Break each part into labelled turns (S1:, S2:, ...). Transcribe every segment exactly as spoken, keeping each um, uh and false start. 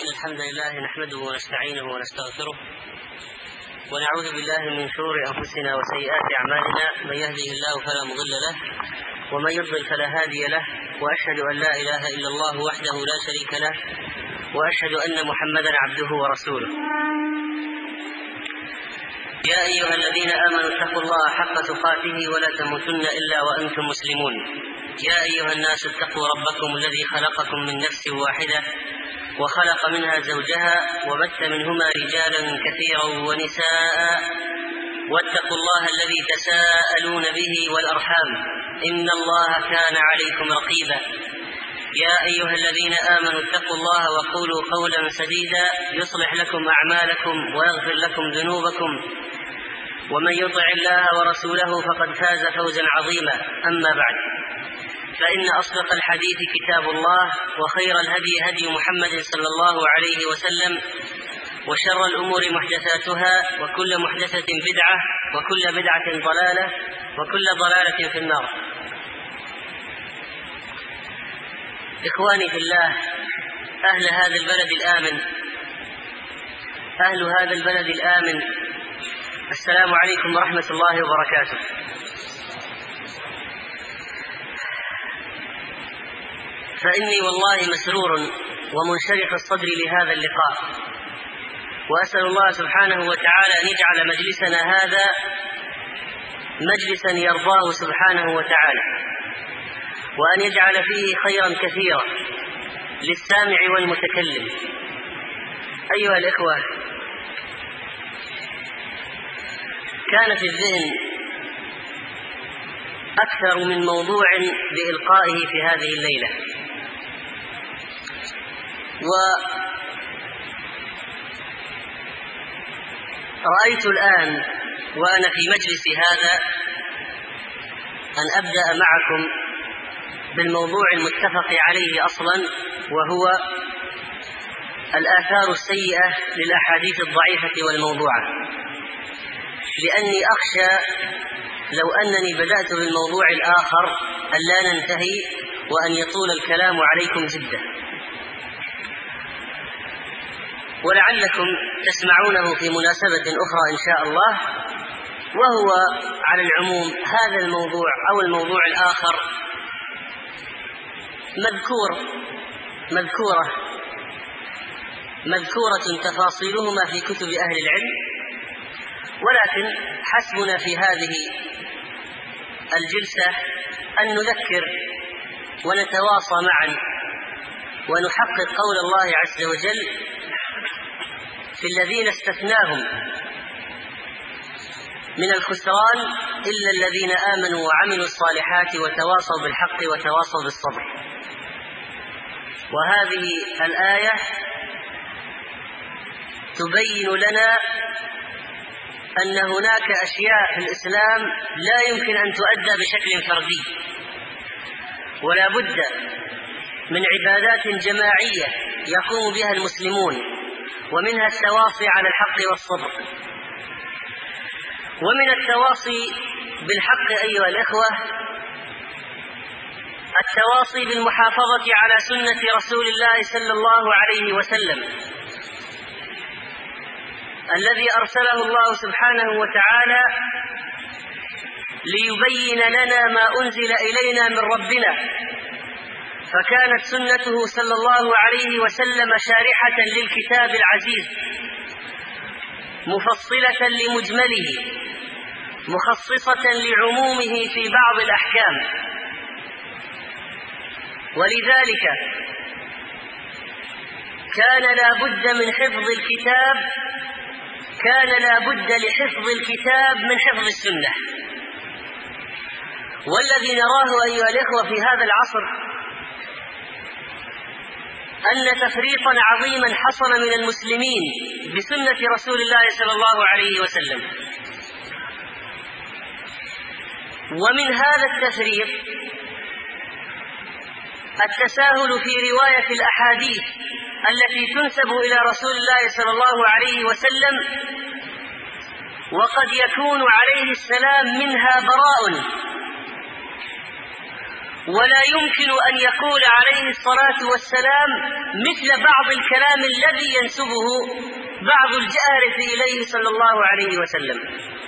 S1: إن الحمد لله نحمده ونستعينه ونستغفره ونعوذ بالله من شرور أنفسنا وسيئات أعمالنا. من يهده الله فلا مضل له ومن يضلل فلا هادي له، وأشهد أن لا إله إلا الله وحده لا شريك له، وأشهد أن محمدا عبده ورسوله. يا أيها الذين آمنوا اتقوا الله حق تقاته ولا تموتن إلا وأنتم مسلمون. يا أيها الناس اتقوا ربكم الذي خلقكم من نفس واحدة وخلق منها زوجها وبث منهما رجالا كثيرا ونساء، واتقوا الله الذي تساءلون به والأرحام إن الله كان عليكم رقيبا. يا أيها الذين آمنوا اتقوا الله وقولوا قولا سديدا يصلح لكم أعمالكم ويغفر لكم ذنوبكم، ومن يطع الله ورسوله فقد فاز فوزا عظيما. أما بعد، فإن أصدق الحديث كتاب الله، وخير الهدي هدي محمد صلى الله عليه وسلم، وشر الأمور محدثاتها، وكل محدثة بدعة، وكل بدعة ضلالة، وكل ضلالة في النار. إخواني في الله، أهل هذا البلد الآمن، أهل هذا البلد الآمن، السلام عليكم ورحمة الله وبركاته. فإني والله مسرور ومنشرح الصدر لهذا اللقاء، وأسأل الله سبحانه وتعالى أن يجعل مجلسنا هذا مجلسا يرضاه سبحانه وتعالى، وأن يجعل فيه خيرا كثيرا للسامع والمتكلم. أيها الإخوة، كان في الذهن أكثر من موضوع بإلقائه في هذه الليلة، ورأيت الآن وأنا في مجلس هذا أن أبدأ معكم بالموضوع المتفق عليه أصلا، وهو الآثار السيئة للأحاديث الضعيفة والموضوعة، لأني أخشى لو أنني بدأت بالموضوع الآخر أن لا ننتهي وأن يطول الكلام عليكم جدا، ولعلكم تسمعونه في مناسبة أخرى إن شاء الله. وهو على العموم هذا الموضوع أو الموضوع الآخر مذكور مذكورة مذكورة تفاصيلهما في كتب أهل العلم، ولكن حسبنا في هذه الجلسة أن نذكر ونتواصى معا ونحقق قول الله عز وجل في الذين استثناهم من الخسران إلا الذين آمنوا وعملوا الصالحات وتواصوا بالحق وتواصوا بالصبر. وهذه الآية تبين لنا أن هناك أشياء في الإسلام لا يمكن أن تؤدى بشكل فردي، ولا بد من عبادات جماعية يقوم بها المسلمون، ومنها التواصي على الحق والصبر. ومن التواصي بالحق أيها الإخوة التواصي بالمحافظة على سنة رسول الله صلى الله عليه وسلم الذي أرسله الله سبحانه وتعالى ليبين لنا ما أنزل إلينا من ربنا، فكانت سنته صلى الله عليه وسلم شارحة للكتاب العزيز، مفصلة لمجمله، مخصصة لعمومه في بعض الأحكام. ولذلك كان لا بد من حفظ الكتاب كان لا بد لحفظ الكتاب من حفظ السنة. والذي نراه أيها الإخوة في هذا العصر أن تفريطا عظيما حصل من المسلمين بسنة رسول الله صلى الله عليه وسلم. ومن هذا التفريط التساهل في رواية الأحاديث التي تنسب إلى رسول الله صلى الله عليه وسلم، وقد يكون عليه السلام منها براء، ولا يمكن أن يقول عليه الصلاة والسلام مثل بعض الكلام الذي ينسبه بعض الجارف إليه صلى الله عليه وسلم.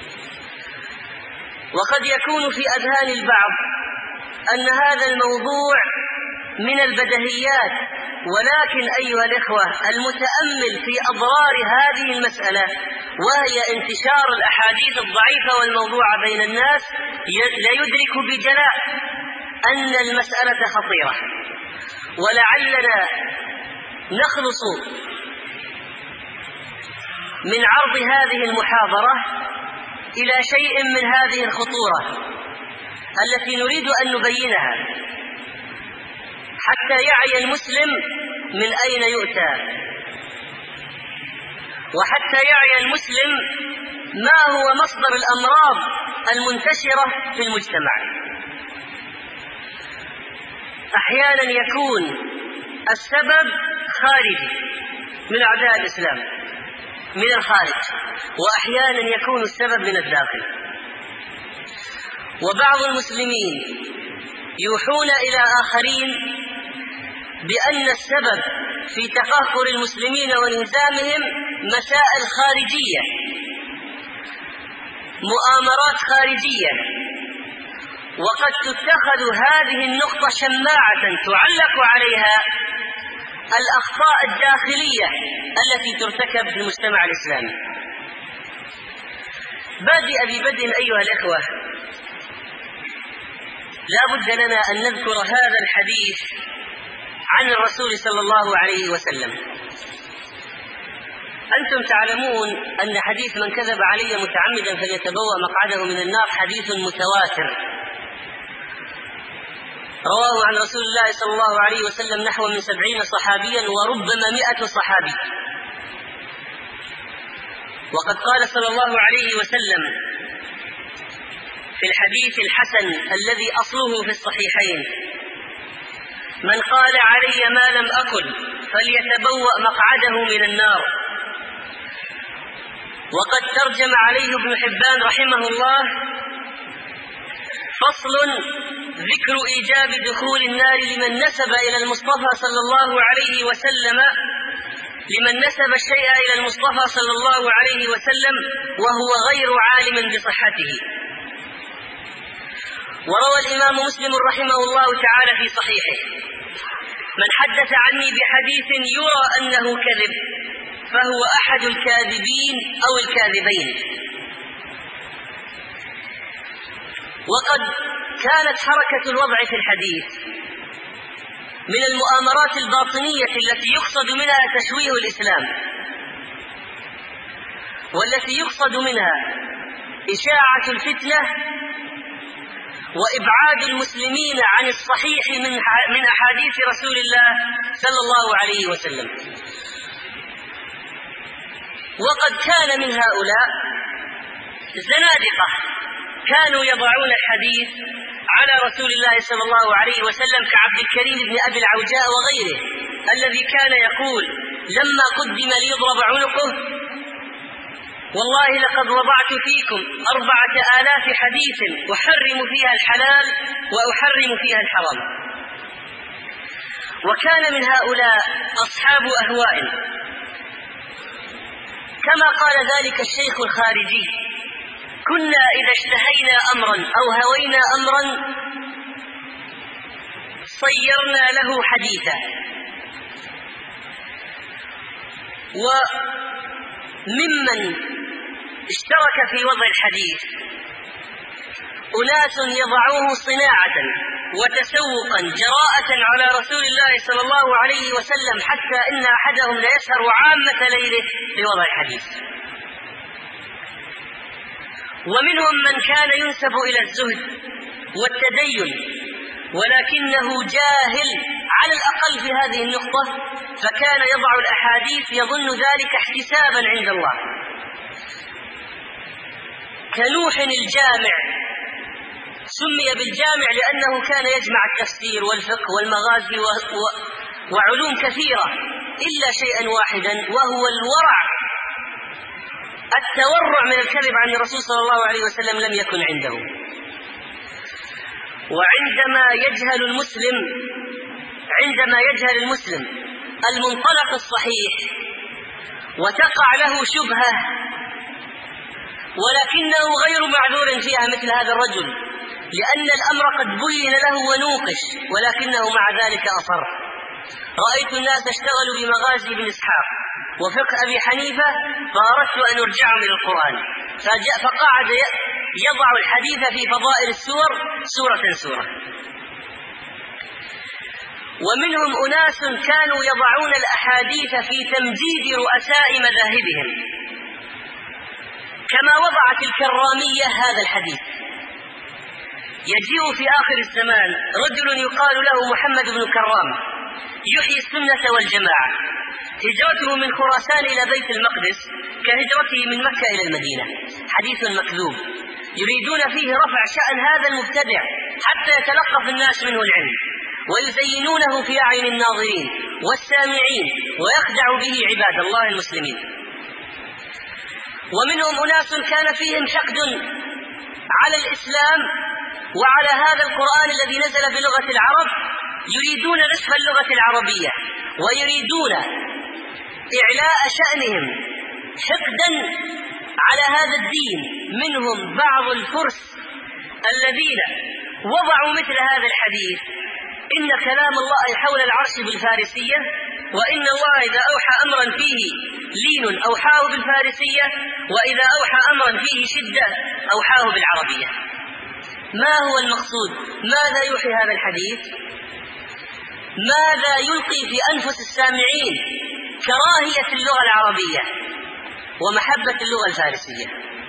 S1: وقد يكون في أذهان البعض أن هذا الموضوع من البديهيات، ولكن أيها الإخوة المتأمل في أضرار هذه المسألة وهي انتشار الأحاديث الضعيفة والموضوعة بين الناس لا يدرك بجلاء أن المسألة خطيرة. ولعلنا نخلص من عرض هذه المحاضرة إلى شيء من هذه الخطورة التي نريد أن نبينها حتى يعي المسلم من أين يؤتى، وحتى يعي المسلم ما هو مصدر الأمراض المنتشرة في المجتمع. أحيانا يكون السبب خارجي من أعداء الإسلام من الخارج، وأحيانا يكون السبب من الداخل. وبعض المسلمين يوحون إلى آخرين بأن السبب في تقهقر المسلمين وانهزامهم مسائل خارجية، مؤامرات خارجية، وقد تتخذ هذه النقطة شماعة تعلق عليها الأخطاء الداخلية التي ترتكب في المجتمع الإسلامي. بادئ ببدء أيها الإخوة، لا بد لنا أن نذكر هذا الحديث عن الرسول صلى الله عليه وسلم. أنتم تعلمون أن حديث من كذب علي متعمدا فليتبوأ مقعده من النار حديث متواتر، رواه عن رسول الله صلى الله عليه وسلم نحو من سبعين صحابيا وربما مئة صحابي. وقد قال صلى الله عليه وسلم في الحديث الحسن الذي أصله في الصحيحين: من قال علي ما لم أقل فليتبوأ مقعده من النار. وقد ترجم عليه ابن حبان رحمه الله: فصل ذكر إيجاب دخول النار لمن نسب إلى المصطفى صلى الله عليه وسلم لمن نسب الشيء إلى المصطفى صلى الله عليه وسلم وهو غير عالم بصحته. وروى الإمام مسلم رحمه الله تعالى في صحيحه: من حدث عني بحديث يرى أنه كذب فهو أحد الكاذبين أو الكاذبين. وقد كانت حركة الوضع في الحديث من المؤامرات الباطنية التي يقصد منها تشويه الإسلام، والتي يقصد منها إشاعة الفتنة وإبعاد المسلمين عن الصحيح من من أحاديث رسول الله صلى الله عليه وسلم. وقد كان من هؤلاء زنادقة كانوا يضعون الحديث على رسول الله صلى الله عليه وسلم كعبد الكريم بن أبي العوجاء وغيره، الذي كان يقول لما قدم ليضرب عنقه: والله لقد وضعت فيكم أربعة آلاف حديث أحرم فيها الحلال وأحرم فيها الحرام. وكان من هؤلاء أصحاب أهواء، كما قال ذلك الشيخ الخارجي: كنا إذا اشتهينا أمرا أو هوينا أمرا صيرنا له حديثا. وممن اشترك في وضع الحديث أناس يضعوه صناعة وتسوقا جراءة على رسول الله صلى الله عليه وسلم، حتى إن أحدهم ليسهر عامة ليله بوضع الحديث. ومنهم من كان ينسب إلى الزهد والتدين ولكنه جاهل على الأقل في هذه النقطة، فكان يضع الأحاديث يظن ذلك احتسابا عند الله، كنوح الجامع. سمي بالجامع لأنه كان يجمع التفسير والفقه والمغازي و... و... وعلوم كثيرة إلا شيئا واحدا، وهو الورع، التورع من الكذب عن الرسول صلى الله عليه وسلم لم يكن عنده. وعندما يجهل المسلم عندما يجهل المسلم المنطلق الصحيح وتقع له شبهة ولكنه غير معذور فيها مثل هذا الرجل، لأن الأمر قد بين له ونوقش ولكنه مع ذلك أصر. رأيت الناس اشتغلوا بمغازي بن إسحاق وفقه أبي حنيفة فأردت أن أرجعهم إلى القرآن، فقعد يضع الحديث في فضائل السور سورة سورة. ومنهم أناس كانوا يضعون الأحاديث في تمجيد رؤساء مذاهبهم، كما وضعت الكرامية هذا الحديث. يجيء في آخر الزمان رجل يقال له محمد بن كرام يحيي السنة والجماعة، هجرته من خراسان إلى بيت المقدس كهجرته من مكة إلى المدينة، حديث مكذوب يريدون فيه رفع شأن هذا المبتدع حتى يتلقف الناس منه العلم ويزينونه في أعين الناظرين والسامعين ويخدع به عباد الله المسلمين. ومنهم أناس كان فيهم حقد على الإسلام وعلى هذا القرآن الذي نزل بلغة العرب، يريدون نسف اللغة العربية ويريدون إعلاء شأنهم حقدا على هذا الدين. منهم بعض الفرس الذين وضعوا مثل هذا الحديث: إن كلام الله حول العرش بالفارسية، وإن الله إذا أوحى أمرا فيه لين أوحاه بالفارسية، وإذا أوحى أمرا فيه شدة أوحاه بالعربية. ما هو المقصود؟ ماذا يوحي هذا الحديث؟ ماذا يلقي في أنفس السامعين؟ كراهية اللغة العربية ومحبة اللغة الفارسية.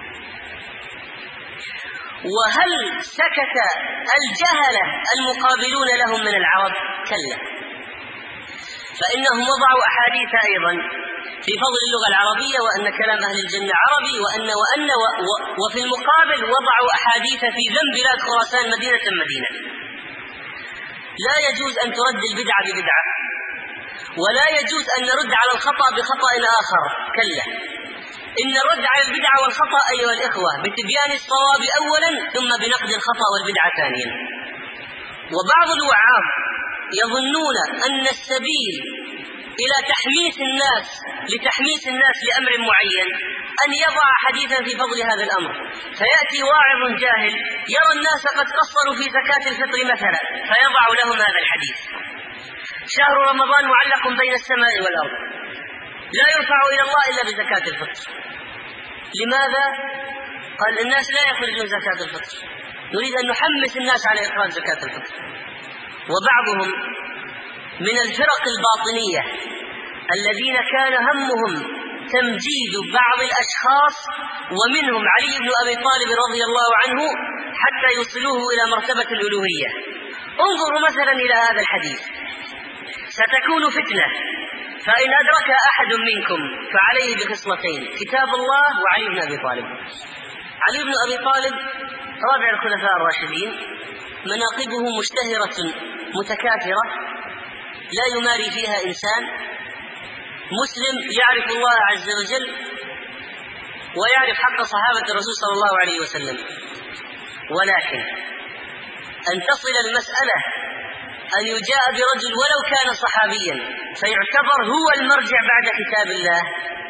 S1: وهل سكت الجهلة المقابلون لهم من العرب؟ كلا، فإنهم وضعوا أحاديث أيضا في فضل اللغة العربية وأن كلام أهل الجنة عربي وأن وأن و و وفي المقابل وضعوا أحاديث في ذم بلاد خراسان مدينة مدينة. لا يجوز أن ترد البدعة ببدعة، ولا يجوز أن نرد على الخطأ بخطأ آخر، كلا. إن الرد على البدعة والخطأ أيها الإخوة بتبيان الصواب أولا ثم بنقد الخطأ والبدعة ثانيا. وبعض الوعاظ يظنون أن السبيل إلى تحميس الناس لتحميس الناس لأمر معين أن يضع حديثا في فضل هذا الأمر، فيأتي واعظ جاهل يرى الناس قد قصروا في زكاة الفطر مثلا فيضع لهم هذا الحديث: شهر رمضان معلق بين السماء والأرض لا يرفع إلى الله إلا بزكاة الفطر. لماذا؟ قال الناس لا يخرجون زكاة الفطر، نريد أن نحمس الناس على إخراج زكاة الفطر. وبعضهم من الفرق الباطنية الذين كان همهم تمجيد بعض الأشخاص ومنهم علي بن أبي طالب رضي الله عنه حتى يوصلوه إلى مرتبة الألوهية. انظروا مثلا إلى هذا الحديث: ستكون فتنة فإن أدرك أحد منكم فعليه بخصلتين، كتاب الله وعلي بن أبي طالب. علي بن أبي طالب رابع الخلفاء الراشدين، مناقبه مشتهرة متكاثرة لا يماري فيها إنسان. مسلم يعرف الله عز وجل ويعرف حق صحابة الرسول صلى الله عليه وسلم، ولكن أن تصل المسألة أن يجاء برجل ولو كان صحابيا فيعتبر هو المرجع بعد كتاب الله.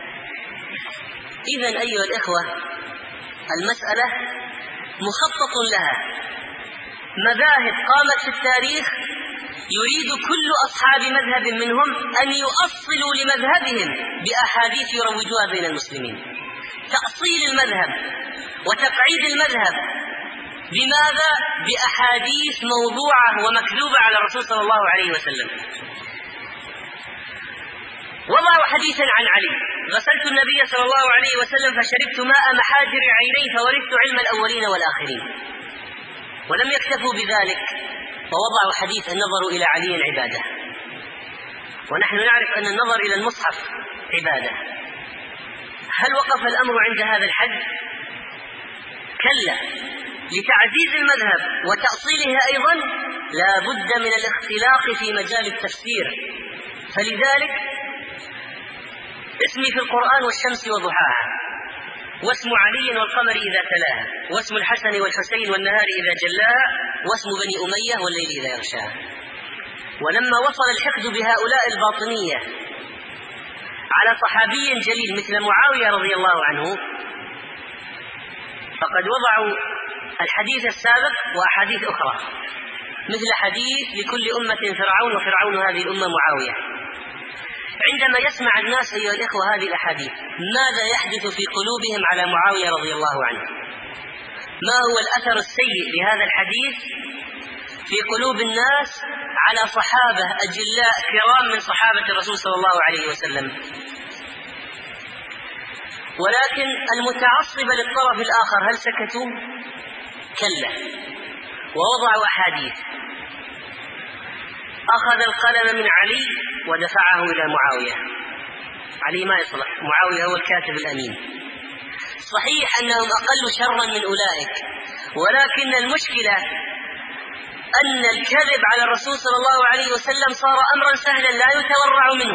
S1: إذن أيها الإخوة المسألة مخطط لها، مذاهب قامت في التاريخ يريد كل أصحاب مذهب منهم أن يؤصلوا لمذهبهم بأحاديث يروجوها بين المسلمين، تأصيل المذهب وتقعيد المذهب. بماذا؟ بأحاديث موضوعة ومكذوبة على الرسول صلى الله عليه وسلم. وضعوا حديثا عن علي: غسلت النبي صلى الله عليه وسلم فشربت ماء محاجر عينيه فورثت علم الأولين والآخرين. ولم يكتفوا بذلك ووضعوا حديث: النظر إلى علي عبادة. ونحن نعرف أن النظر إلى المصحف عبادة. هل وقف الأمر عند هذا الحد؟ كلا، لتعزيز المذهب وتأصيله أيضا لا بد من الاختلاق في مجال التفسير. فلذلك اسمي في القرآن والشمس وضحاها، واسم علي والقمر إذا تلاها، واسم الحسن والحسين والنهار إذا جلاها، واسم بني أمية والليل إذا يغشى. ولما وصل الحقد بهؤلاء الباطنية على صحابي جليل مثل معاوية رضي الله عنه، فقد وضعوا الحديث السابق وأحاديث أخرى، مثل حديث لكل أمة فرعون وفرعون هذه الأمة معاوية. عندما يسمع الناس أيها الإخوة هذه الأحاديث، ماذا يحدث في قلوبهم على معاوية رضي الله عنه؟ ما هو الأثر السيء لهذا الحديث في قلوب الناس على صحابة أجلاء كرام من صحابة الرسول صلى الله عليه وسلم؟ ولكن المتعصبة للطرف الآخر هل سكتوا؟ كلا، ووضعوا أحاديث. أخذ القلم من علي ودفعه إلى معاوية. علي ما يصلح، معاوية هو الكاتب الأمين. صحيح أنهم أقل شرا من أولئك، ولكن المشكلة أن الكذب على الرسول صلى الله عليه وسلم صار أمرا سهلا لا يتورع منه،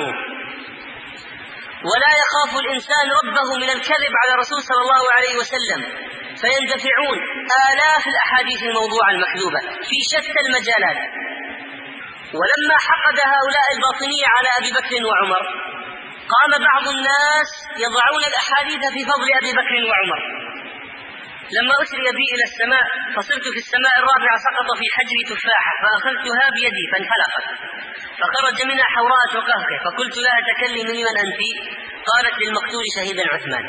S1: ولا يخاف الإنسان ربه من الكذب على الرسول صلى الله عليه وسلم، فيندفعون آلاف الأحاديث الموضوعة المكذوبة في شتى المجالات. ولما حقد هؤلاء الباطنية على أبي بكر وعمر، قام بعض الناس يضعون الأحاديث في فضل أبي بكر وعمر. لما أسري بي إلى السماء فصرت في السماء الرابعة سقط في حجري تفاحة فأخذتها بيدي فانفلقت فخرج منها حوراء وقهقه، فقلت لها تكلمي لمن أنت؟ قالت للمقتول شهيدا عثمان.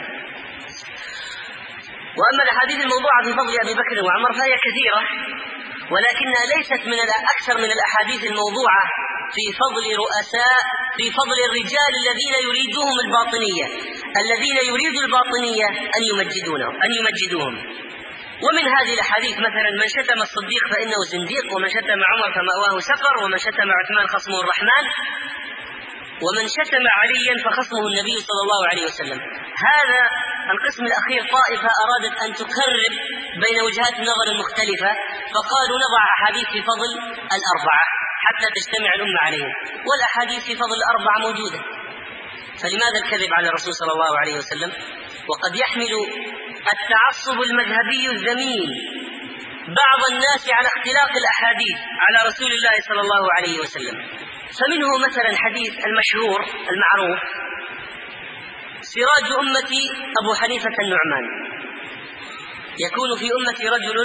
S1: وأما الأحاديث الموضوعة في فضل أبي بكر وعمر فهي كثيرة، ولكنها ليست من الأكثر من الأحاديث الموضوعة في فضل رؤساء، في فضل الرجال الذين يريدوهم الباطنية، الذين يريد الباطنية أن يمجدونهم أن يمجدوهم. ومن هذه الأحاديث مثلا: من شتم الصديق فإنه زنديق، ومن شتم عمر فمأواه سقر، ومن شتم عثمان خصمه الرحمن، ومن شتم عليا فخصمه النبي صلى الله عليه وسلم. هذا القسم الأخير طائفة أرادت أن تقرب بين وجهات النظر المختلفة، فقالوا نضع أحاديث في فضل الأربعة حتى تجتمع الأمة عليهم، والأحاديث في فضل الأربعة موجودة، فلماذا الكذب على الرسول صلى الله عليه وسلم؟ وقد يحمل التعصب المذهبي الذميم بعض الناس على اختلاق الأحاديث على رسول الله صلى الله عليه وسلم. فمنه مثلا حديث المشهور المعروف: سراج أمتي أبو حنيفة النعمان. يكون في أمتي رجل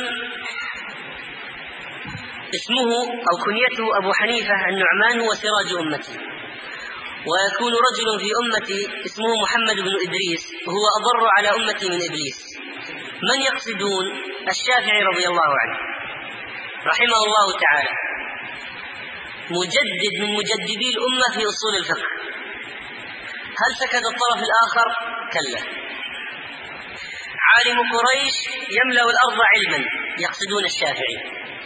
S1: اسمه أو كنيته أبو حنيفة النعمان هو سراج أمتي، ويكون رجل في أمتي اسمه محمد بن إدريس هو أضر على أمتي من إبليس. من يقصدون؟ الشافعي رضي الله عنه رحمه الله تعالى، مجدد من مجددي الأمة في أصول الفقه. هل سكت الطرف الآخر؟ كلا. عالم قريش يملأ الأرض علما، يقصدون الشافعي،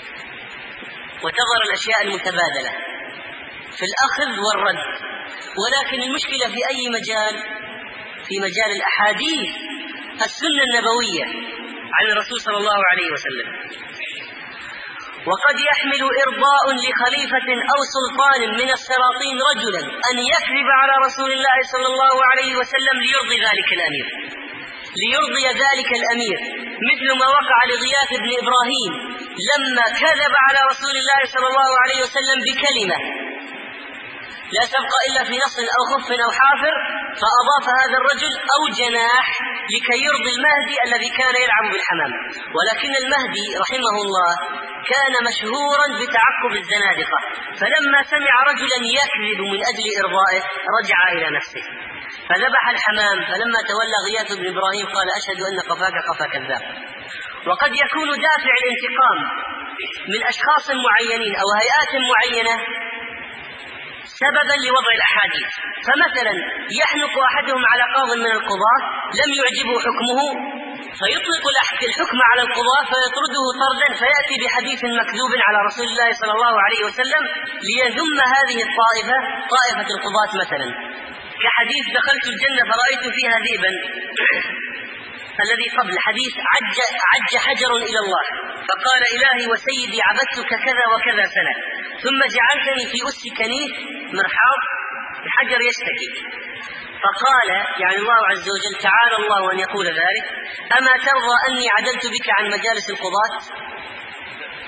S1: وتظهر الأشياء المتبادلة في الأخذ والرد. ولكن المشكلة في أي مجال؟ في مجال الأحاديث، السنة النبوية عن الرسول صلى الله عليه وسلم. وقد يحمل إرضاء لخليفة أو سلطان من السلاطين رجلا أن يكذب على رسول الله صلى الله عليه وسلم ليرضي ذلك الأمير ليرضي ذلك الأمير مثل ما وقع لغياث بن إبراهيم لما كذب على رسول الله صلى الله عليه وسلم بكلمة لا تبقى إلا في نص أو خف أو حافر، فأضاف هذا الرجل أو جناح لكي يرضي المهدي الذي كان يلعب بالحمام. ولكن المهدي رحمه الله كان مشهورا بتعقب الزنادقة، فلما سمع رجلا يكذب من أجل إرضائه رجع إلى نفسه فذبح الحمام. فلما تولى غياث بن إبراهيم قال: أشهد أن قفاك قفا كذاب. وقد يكون دافع الانتقام من أشخاص معينين أو هيئات معينة سببا لوضع الأحاديث. فمثلا يحنق أحدهم على قاض من القضاة لم يعجبه حكمه فيطلق الحكم على القضاة فيطرده طردا، فيأتي بحديث مكذوب على رسول الله صلى الله عليه وسلم ليذم هذه الطائفة، طائفة القضاة مثلا، كحديث دخلت الجنة فرأيت فيها ذئبا الذي قبل حديث عج, عج حجر إلى الله فقال: إلهي وسيدي عبدتك كذا وكذا سنة ثم جعلتني في أس كنيف مرحاض الحجر يشتكي. فقال يعني الله عز وجل تعالى الله أن يقول ذلك: أما ترضى أني عدلت بك عن مجالس القضاة؟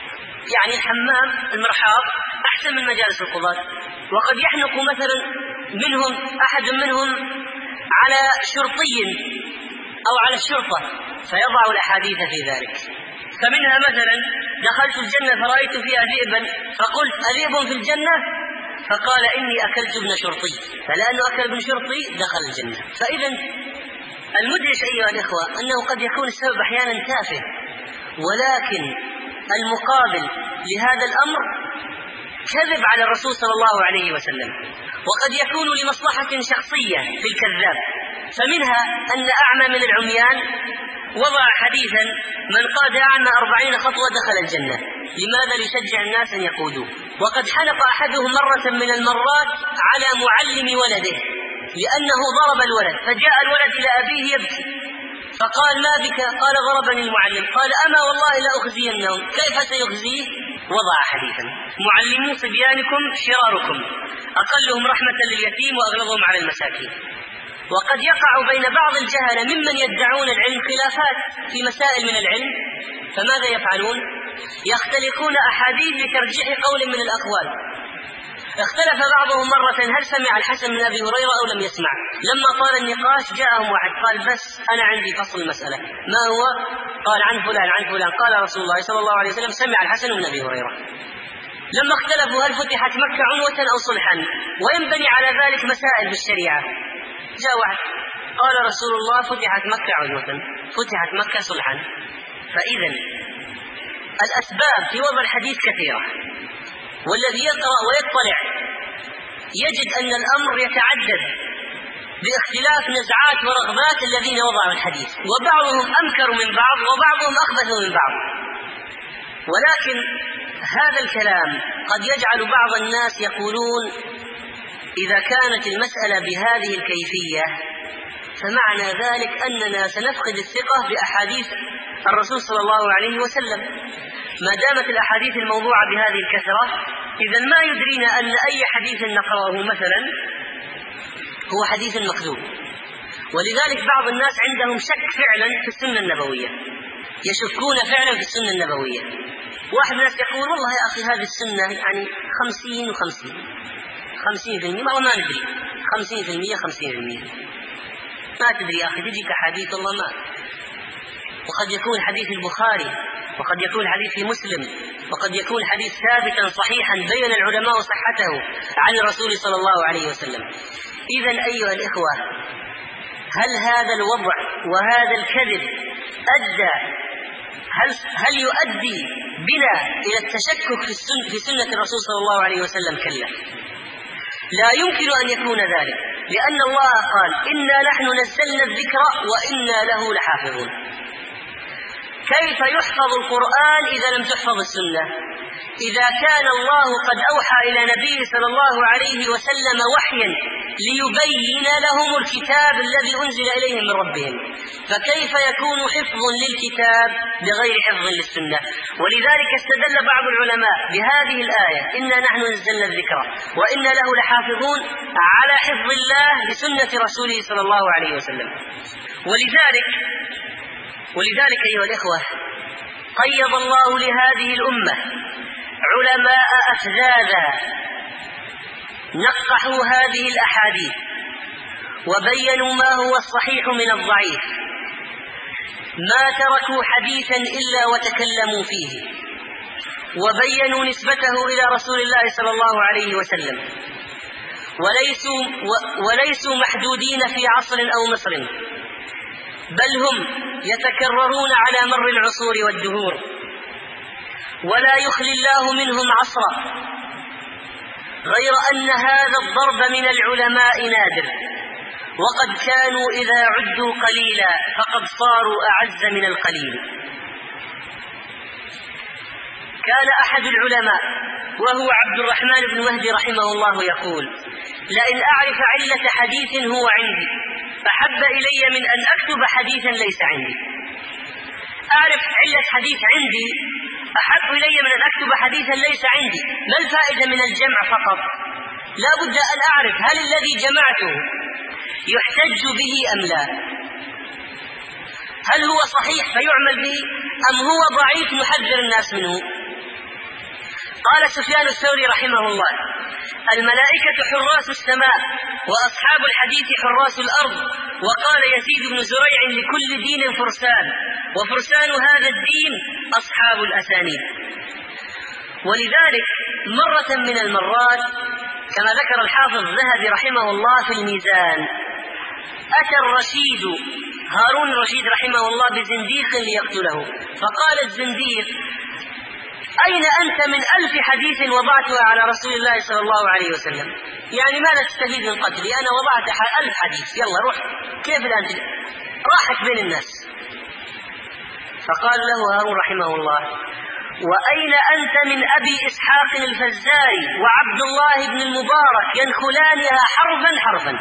S1: يعني الحمام المرحاض أحسن من مجالس القضاة، وقد يحنق مثلا منهم أحد منهم على شرطي أو على الشرطة فيضع الأحاديث في ذلك. فمنها مثلا دخلت الجنة فرأيت فيها ذئبا فقلت أذئب في الجنة؟ فقال إني أكلت ابن شرطي، فلأنه أكل ابن شرطي دخل الجنة. فإذا المدهش أيها الإخوة أنه قد يكون السبب أحيانا تافه، ولكن المقابل لهذا الأمر كذب على الرسول صلى الله عليه وسلم، وقد يكون لمصلحة شخصية في الكذاب. فمنها أن أعمى من العميان وضع حديثا من قاد أعمى أربعين خطوة دخل الجنة. لماذا؟ ليشجع الناس أن يقودوه. وقد حنق أحدهم مرة من المرات على معلم ولده لأنه ضرب الولد، فجاء الولد إلى أبيه يبكي فقال ما بك؟ قال ضربني المعلم. قال أما والله لا أخزينهم. كيف سيخزيه؟ وضع حديثا معلمو صبيانكم شراركم أقلهم رحمة لليتيم وأغلظهم على المساكين. وقد يقع بين بعض الجهلة ممن يدعون العلم خلافات في مسائل من العلم، فماذا يفعلون؟ يختلقون أحاديث لترجيح قول من الأقوال. اختلف بعضهم مرة هل سمع الحسن من أبي هريرة أو لم يسمع. لما طال النقاش جاءهم واحد قال بس أنا عندي فصل المسألة. ما هو؟ قال عن فلان عن فلان قال رسول الله صلى الله عليه وسلم سمع الحسن من أبي هريرة. لما اختلفوا هل فتحت مكة عنوة أو صلحا، وينبني على ذلك مسائل بالشريعة، جاء واحد قال رسول الله فتحت مكة عنوة، فتحت مكة صلحا. فإذا الأسباب في وضع الحديث كثيرة، والذي يقرأ ويطلع يجد أن الأمر يتعدد باختلاف نزعات ورغبات الذين وضعوا الحديث، وبعضهم أنكر من بعض وبعضهم أخبث من بعض. ولكن هذا الكلام قد يجعل بعض الناس يقولون إذا كانت المسألة بهذه الكيفية فمعنى ذلك أننا سنفقد الثقة بأحاديث الرسول صلى الله عليه وسلم. ما دامت الأحاديث الموضوعة بهذه الكثرة إذن ما يدرينا أن أي حديث نقرأه مثلا هو حديث مكذوب. ولذلك بعض الناس عندهم شك فعلا في السنة النبوية، يشكون فعلا في السنة النبوية. واحد الناس يقول والله يا أخي هذه السنة يعني خمسين وخمسين خمسين في المية، والله ما ندري خمسين في المية خمسين في المية ما تدري يا أخي، تجيك حديث الله ما. وقد يكون حديث البخاري وقد يكون حديث في مسلم وقد يكون حديث ثابتا صحيحا بين العلماء صحته عن الرسول صلى الله عليه وسلم. إذن أيها الإخوة هل هذا الوضع وهذا الكذب أدى هل, هل يؤدي بنا إلى التشكك في, السن في سنة الرسول صلى الله عليه وسلم؟ كلا، لا يمكن أن يكون ذلك، لأن الله قال إنا نحن نزلنا الذكر وإنا له لحافظون. كيف يحفظ القرآن إذا لم تحفظ السنة؟ إذا كان الله قد أوحى إلى نبيه صلى الله عليه وسلم وحيا ليبين لهم الكتاب الذي أنزل إليهم من ربهم، فكيف يكون حفظ للكتاب بغير حفظ للسنة؟ ولذلك استدل بعض العلماء بهذه الآية إنا نحن نزلنا الذكر وإنا له لحافظون على حفظ الله لسنة رسوله صلى الله عليه وسلم. ولذلك ولذلك أيها الإخوة قيض الله لهذه الأمة علماء أفذاذا نقحوا هذه الأحاديث وبينوا ما هو الصحيح من الضعيف، ما تركوا حديثا إلا وتكلموا فيه وبينوا نسبته إلى رسول الله صلى الله عليه وسلم، وليسوا, وليسوا محدودين في عصر أو مصر، بل هم يتكررون على مر العصور والدهور، ولا يخلي الله منهم عصرا، غير أن هذا الضرب من العلماء نادر، وقد كانوا إذا عدوا قليلا فقد صاروا أعز من القليل. كان أحد العلماء وهو عبد الرحمن بن مهدي رحمه الله يقول لئن أعرف علة حديث هو عندي أحب إلي من أن أكتب حديثا ليس عندي. أعرف علة حديث عندي أحب إلي من أن أكتب حديثا ليس عندي. ما الفائدة من الجمع فقط؟ لا بد أن أعرف هل الذي جمعته يحتج به أم لا، هل هو صحيح فيعمل به أم هو ضعيف نحذر الناس منه. قال سفيان الثوري رحمه الله: الملائكة حراس السماء وأصحاب الحديث حراس الأرض. وقال يزيد بن زريع: لكل دين فرسان، وفرسان هذا الدين أصحاب الأسانيد. ولذلك مرة من المرات كما ذكر الحافظ الذهبي رحمه الله في الميزان، أتى الرشيد هارون الرشيد رحمه الله بزنديق ليقتله، فقال الزنديق: أين أنت من ألف حديث وضعتها على رسول الله صلى الله عليه وسلم؟ يعني ماذا تستفيد من قتلي؟ أنا وضعت ألف حديث، يلا روح، كيف الآن راحت بين الناس؟ فقال له هارون رحمه الله: وأين أنت من أبي إسحاق الفزاري وعبد الله بن المبارك ينخلانها حرفا حرفا؟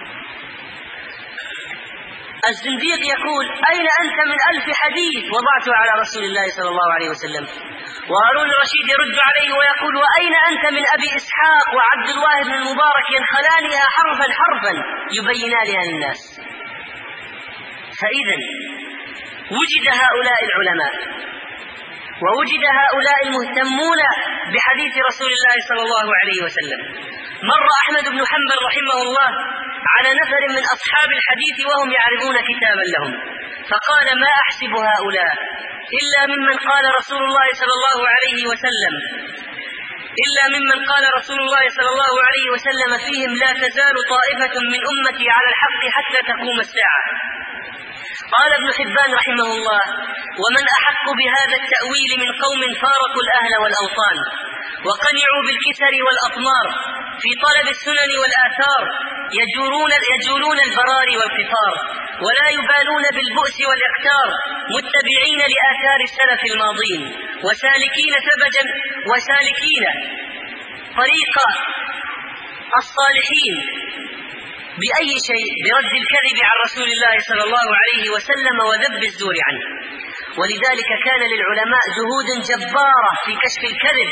S1: الزنديق يقول: أين أنت من ألف حديث وضعتها على رسول الله صلى الله عليه وسلم؟ وهارون الرشيد يرد عليه ويقول: وأين أنت من أبي إسحاق وعبد الله بن المبارك ينخلانها حرفا حرفا يبينانها للناس؟ فإذا وجد هؤلاء العلماء، ووجد هؤلاء المهتمون بحديث رسول الله صلى الله عليه وسلم. مر أحمد بن حنبل رحمه الله على نفر من أصحاب الحديث وهم يعرفون كتابا لهم، فقال: ما أحسب هؤلاء إلا ممن قال رسول الله صلى الله عليه وسلم إلا ممن قال رسول الله صلى الله عليه وسلم فيهم: لا تزال طائفة من أمتي على الحق حتى تقوم الساعة. قال ابن حبان رحمه الله: ومن أحق بهذا التأويل من قوم فارقوا الأهل والأوطان وقنعوا بالكسر والأطمار في طلب السنن والآثار، يجورون, يجولون البراري والقطار ولا يبالون بالبؤس والإقتار، متبعين لآثار السلف الماضين وسالكين سبجا وسالكين طريق الصالحين بأي شيء؟ برد الكذب عن رسول الله صلى الله عليه وسلم وذب الزور عنه. ولذلك كان للعلماء جهود جبارة في كشف الكذب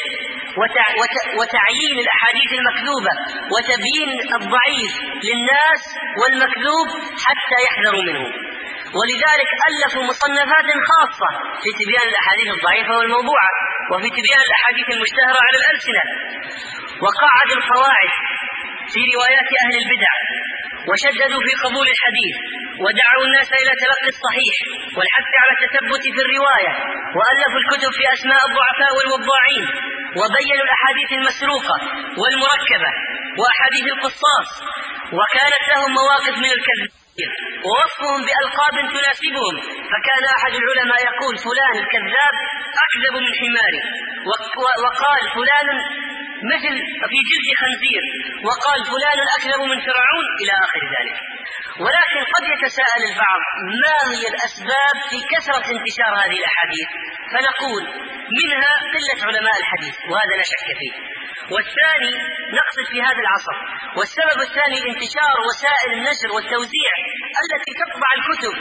S1: وتعيين الأحاديث المكذوبة وتبيين الضعيف للناس والمكذوب حتى يحذروا منه. ولذلك ألفوا مصنفات خاصة في تبيان الأحاديث الضعيفة والموضوعة، وفي تبيان الأحاديث المشتهرة على الألسنة، وقعد القواعد في روايات أهل البدع، وشددوا في قبول الحديث، ودعوا الناس إلى تلقي الصحيح والحث على التثبت في الرواية، وألفوا الكتب في أسماء الضعفاء والوضاعين، وبينوا الأحاديث المسروقة والمركبة وأحاديث القصاص، وكانت لهم مواقف من الكذب ووصفهم بألقاب تناسبهم. فكان أحد العلماء يقول: فلان الكذاب أكذب من حماري، وقال فلان مثل في جلد خنزير، وقال فلان أكذب من فرعون، إلى آخر ذلك. ولكن قد يتساءل البعض: ما هي الأسباب في كثرة انتشار هذه الأحاديث؟ فنقول: منها قلة علماء الحديث، وهذا لا شك فيه. والثاني نقصد في هذا العصر. والسبب الثاني انتشار وسائل النشر والتوزيع التي تطبع الكتب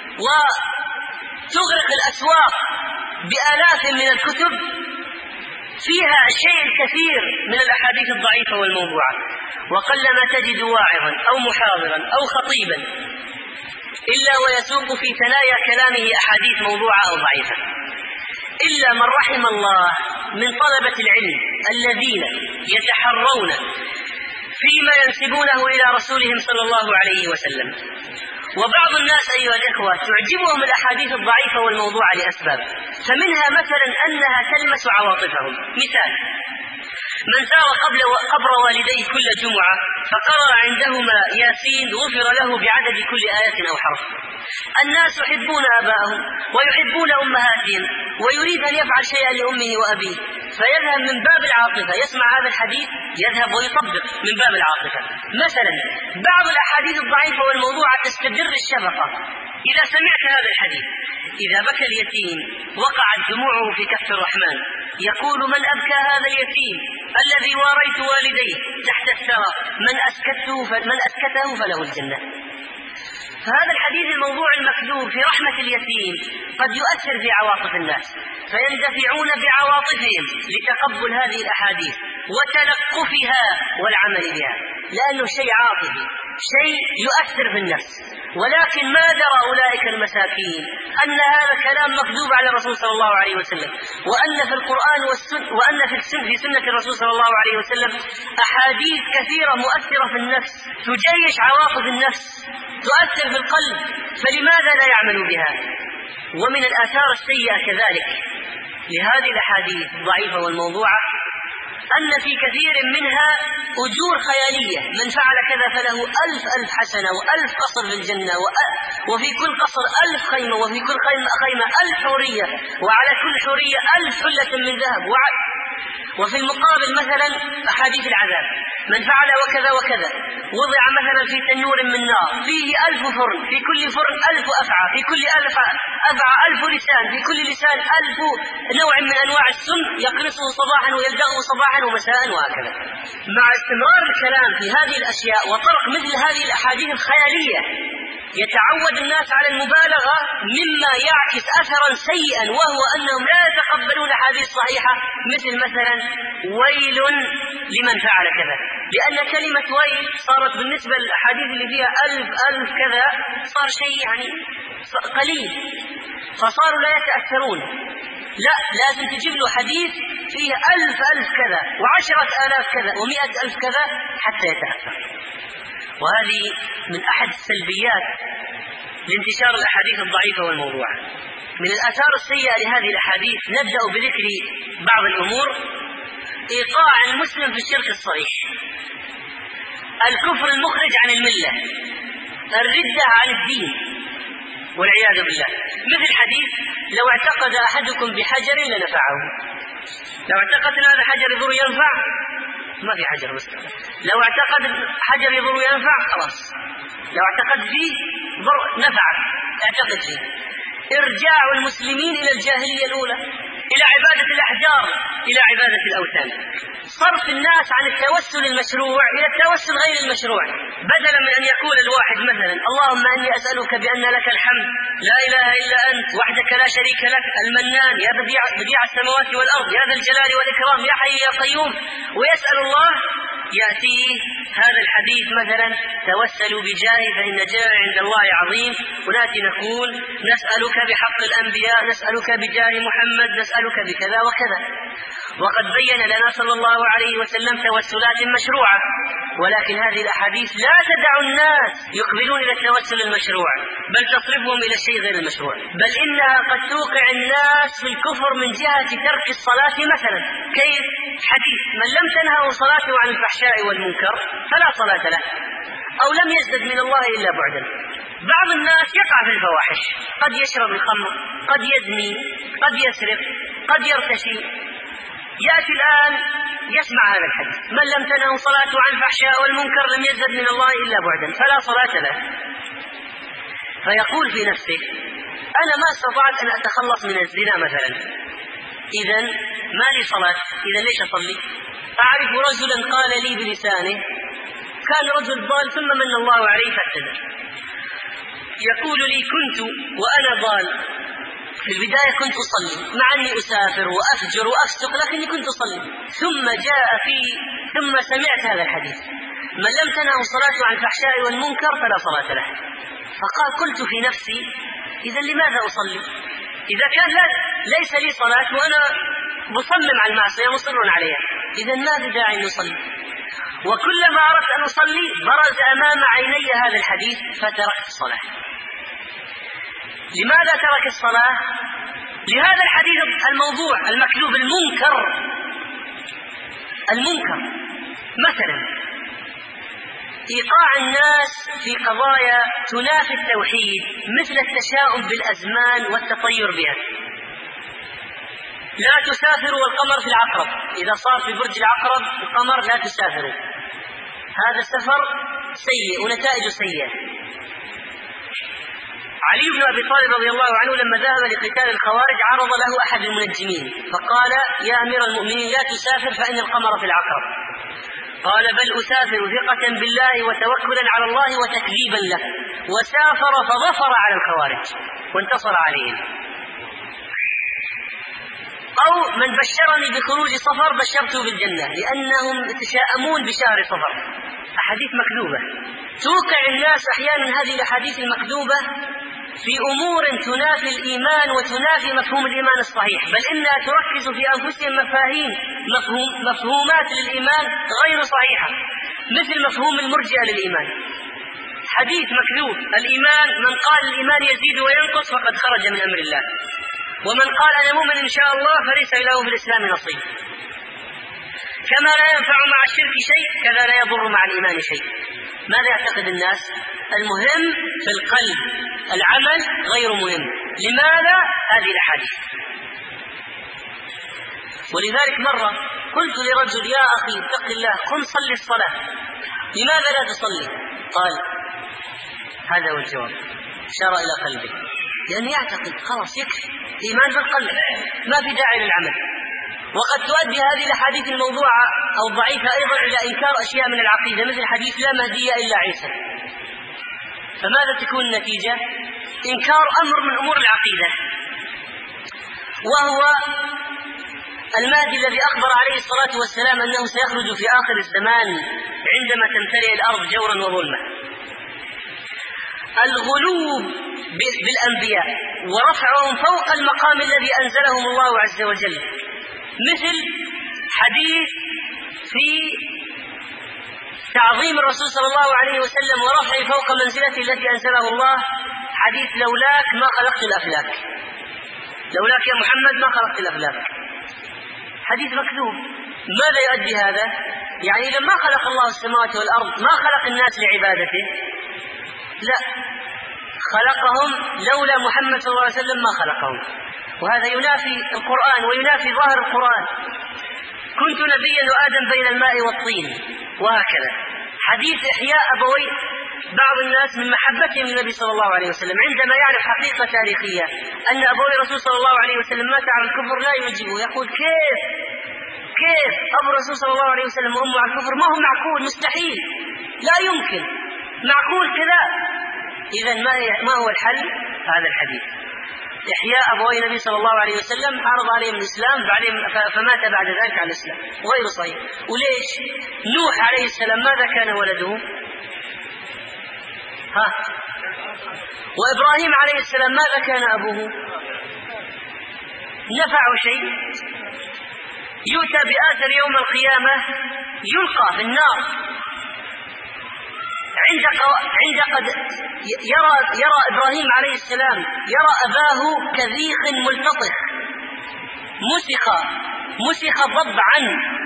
S1: وتغرق الأسواق بآلاف من الكتب فيها شيء كثير من الأحاديث الضعيفة والموضوعة، وقلما تجد واعظا أو محاضرا أو خطيبا إلا ويسوق في ثنايا كلامه أحاديث موضوعة أو ضعيفة، إلا من رحم الله من طلبة العلم الذين يتحرون فيما ينسبونه إلى رسولهم صلى الله عليه وسلم. وبعض الناس أيها الإخوة تعجبهم الأحاديث الضعيفة والموضوعة لأسباب، فمنها مثلا أنها تلمس عواطفهم. مثال: من زار قبل قبر والديه كل جمعة فقرأ عندهما ياسين غفر له بعدد كل آية أو حرف. الناس يحبون آباءهم ويحبون أمهاتهم، ويريد أن يفعل شيئا لأمه وأبيه، فيذهب من باب العاطفة، يسمع هذا الحديث يذهب ويطبق من باب العاطفة. مثلا بعض الأحاديث الضعيفة والموضوعة تستدر الشفقة. إذا سمعت هذا الحديث: إذا بكى اليتيم وقعت دموعه في كف الرحمن، يقول: من أبكى هذا اليتيم الذي واريت والديه تحت الثرى، من أسكته من أسكته فله الجنة. فهذا الحديث الموضوع المكذوب في رحمة اليتيم قد يؤثر في عواطف الناس، فيندفعون بعواطفهم لتقبل هذه الأحاديث وتلقفها والعمل بها، لأنه شيء عاطفي، شيء يؤثر في النفس. ولكن ما درى أولئك المساكين أن هذا كلام مكذوب على الرسول صلى الله عليه وسلم، وأن في القرآن والسنة وأن في السنة في سنة الرسول صلى الله عليه وسلم أحاديث كثيرة مؤثرة في النفس، تجيش عواطف النفس، تؤثر في القلب، فلماذا لا يعملوا بها؟ ومن الآثار السيئة كذلك لهذه الأحاديث الضعيفة والموضوعة أن في كثير منها أجور خيالية، من فعل كذا فله ألف ألف حسنة وألف قصر في الجنة، وفي كل قصر ألف خيمة، وفي كل خيمة ألف حورية، وعلى كل حورية ألف حلة من ذهب. وفي المقابل مثلا أحاديث العذاب، من فعل وكذا وكذا وضع مثلا في تنور من نار فيه ألف فرن، في كل فرن ألف أفعى، في كل ألف أفعى ألف لسان، في كل لسان ألف نوع من أنواع السم يقنصه صباحا ويلدغه صباحا ومساء، وهكذا. مع استمرار الكلام في هذه الأشياء وطرق مثل هذه الأحاديث الخيالية يتعود الناس على المبالغة، مما يعكس أثرا سيئا، وهو أنهم لا يتقبلون حديث صحيحة مثل مثلا ويل لمن فعل كذا، لأن كلمة ويل صارت بالنسبة للأحاديث اللي فيها ألف ألف كذا صار شيء يعني قليل، فصاروا لا يتأثرون. لا، لازم تجيب له حديث فيه ألف ألف كذا وعشرة آلاف كذا ومئة ألف كذا حتى يتأثر. وهذه من أحد السلبيات لانتشار الأحاديث الضعيفة والموضوعة. من الآثار السيئة لهذه الأحاديث نبدأ بذكر بعض الأمور: إيقاع المسلم في الشرك الصريح، الكفر المخرج عن الملة، الردة عن الدين والعياذ بالله، مثل حديث لو اعتقد أحدكم بحجر لنفعه. لو اعتقد أن هذا حجر يضر ينفع، ما في حجر، بس لو اعتقد حجر يضر ينفع خلاص، لو اعتقد فيه ضر نفع اعتقد فيه. إرجاع المسلمين إلى الجاهلية الأولى، إلى عبادة الأحجار، إلى عبادة الأوثان، صرف الناس عن التوسل المشروع إلى التوسل غير المشروع، بدلا من أن يقول الواحد مثلا اللهم أني أسألك بأن لك الحمد لا إله إلا أنت وحدك لا شريك لك المنان يا بديع, بديع السماوات والأرض يا ذا الجلال والإكرام يا حي يا قيوم، ويسأل الله، يأتيه هذا الحديث مثلا توسلوا بجاهي فإن جاهي عند الله عظيم، ونأتي نقول نسألك بحق الأنبياء، نسألك بجاه محمد، نسألك بكذا وكذا. وقد بين لنا صلى الله عليه وسلم توسلات مشروعة، ولكن هذه الأحاديث لا تدع الناس يقبلون إلى التوسل المشروع، بل تصرفهم إلى الشيء غير المشروع، بل إنها قد توقع الناس في الكفر من جهة ترك الصلاة مثلا. كيف؟ حديث من لم تنهه صلاته عن الفحشاء والمنكر فلا صلاة له، أو لم يزدد من الله إلا بعدا. بعض الناس يقع في الفواحش، قد يشرب الخمر، قد يزني، قد يسرق، قد يرتشي، يأتي الآن يسمع هذا الحديث من لم تنهه صلاته عن الفحشاء والمنكر لم يزدد من الله إلا بعدا فلا صلاة له، فيقول في نفسه أنا ما استطعت أن أتخلص من الزنا مثلا، إذن ما لي صلاة، إذن ليش أصلي؟ أعرف رجلا قال لي بلسانه كان رجل ضال ثم من الله عليه فاهتدى، يقول لي كنت وأنا ضال في البداية كنت أصلي مع أني أسافر وأفجر وأفسق لكني كنت أصلي، ثم جاء في ثم سمعت هذا الحديث من لم تنهه صلاته عن الفحشاء والمنكر فلا صلاة له، فقال قلت في نفسي إذا لماذا أصلي؟ إذا كان لا ليس لي صلاة وأنا مصمم على المعصية مصر عليها، إذا ما في داعي أن أصلي. وكلما أردت أن أصلي برز أمام عيني هذا الحديث فتركت الصلاة. لماذا ترك الصلاة؟ لهذا الحديث الموضوع المكذوب المنكر. المنكر مثلا إيقاع الناس في قضايا تنافي التوحيد مثل التشاؤم بالأزمان والتطير بها. لا تسافروا والقمر في العقرب، إذا صار في برج العقرب القمر لا تسافروا، هذا السفر سيء ونتائج سيئة. علي بن أبي طالب رضي الله عنه لما ذهب لقتال الخوارج عرض له أحد المنجمين فقال يا أمير المؤمنين لا تسافر فإن القمر في العقرب، قال بل أسافر ثقة بالله وتوكلا على الله وتكذيبا له، وسافر فظفر على الخوارج وانتصر عليهم. أو من بشرني بخروج صفر بشرته بالجنة، لأنهم يتشائمون بشهر صفر. أحاديث مكذوبة. توقع الناس أحيانا هذه الأحاديث المكذوبة في أمور تنافي الإيمان وتنافي مفهوم الإيمان الصحيح، بل إنها تركز في أنفسهم مفاهيم مفهوم مفهومات للإيمان غير صحيحة، مثل مفهوم المرجئة للإيمان. حديث مكذوب: الإيمان من قال الإيمان يزيد وينقص فقد خرج من أمر الله، ومن قال أنا مؤمن إن شاء الله فليس له في الإسلام نصيب. كما لا ينفع مع الشرك شيء كذا لا يضر مع الإيمان شيء. ماذا يعتقد الناس؟ المهم في القلب، العمل غير مهم. لماذا؟ هذه الأحاديث. ولذلك مرة قلت لرجل: يا أخي اتق الله، قم صل الصلاة، لماذا لا تصلي؟ قال: هذا هو الجواب، أشار إلى قلبه، لأنه يعتقد خلاص يكفي إيمان في القلب، ما في داعي للعمل. وقد تؤدي هذه الأحاديث الموضوعة أو الضعيفة أيضا إلى إنكار أشياء من العقيدة، مثل حديث لا مهدي إلا عيسى. فماذا تكون النتيجة؟ إنكار أمر من أمور العقيدة، وهو المهدي الذي أخبر عليه الصلاة والسلام أنه سيخرج في آخر الزمان عندما تمتلئ الأرض جورا وظلما. الغلو بالأنبياء ورفعهم فوق المقام الذي أنزلهم الله عز وجل، مثل حديث في تعظيم الرسول صلى الله عليه وسلم ورفعه فوق منزلته التي أنزله الله، حديث لولاك ما خلقت الأفلاك، لولاك يا محمد ما خلقت الأفلاك. حديث مكذوب. ماذا يؤدي هذا؟ يعني لما خلق الله السماوات والأرض ما خلق الناس لعبادته، لا، خلقهم لولا محمد صلى الله عليه وسلم ما خلقهم. وهذا ينافي القرآن وينافي ظاهر القرآن: كنت نبيا وآدم بين الماء والطين، وهكذا. حديث إحياء أبوي بعض الناس من محبتهم للنبي صلى الله عليه وسلم عندما يعرف حقيقة تاريخية أن أبوي الرسول صلى الله عليه وسلم مات على الكفر لا يعجبه، يقول: كيف كيف أبو الرسول صلى الله عليه وسلم وأمه على الكفر؟ ما هو معقول، مستحيل، لا يمكن، معقول كذا. إذن ما هو الحل؟ هذا الحديث: إحياء أبوي النبي صلى الله عليه وسلم، عرض عليهم الإسلام بعدين فمات بعد ذلك على الإسلام، غير صحيح. وليش؟ نوح عليه السلام ماذا كان ولده؟ ها؟ وإبراهيم عليه السلام ماذا كان أبوه؟ نفع شيء؟ يؤتى بآثر يوم القيامة يلقى في النار عند عند قد يرى يرى إبراهيم عليه السلام يرى أباه كذيخ ملتطخ مسخ مسخ ضبعا،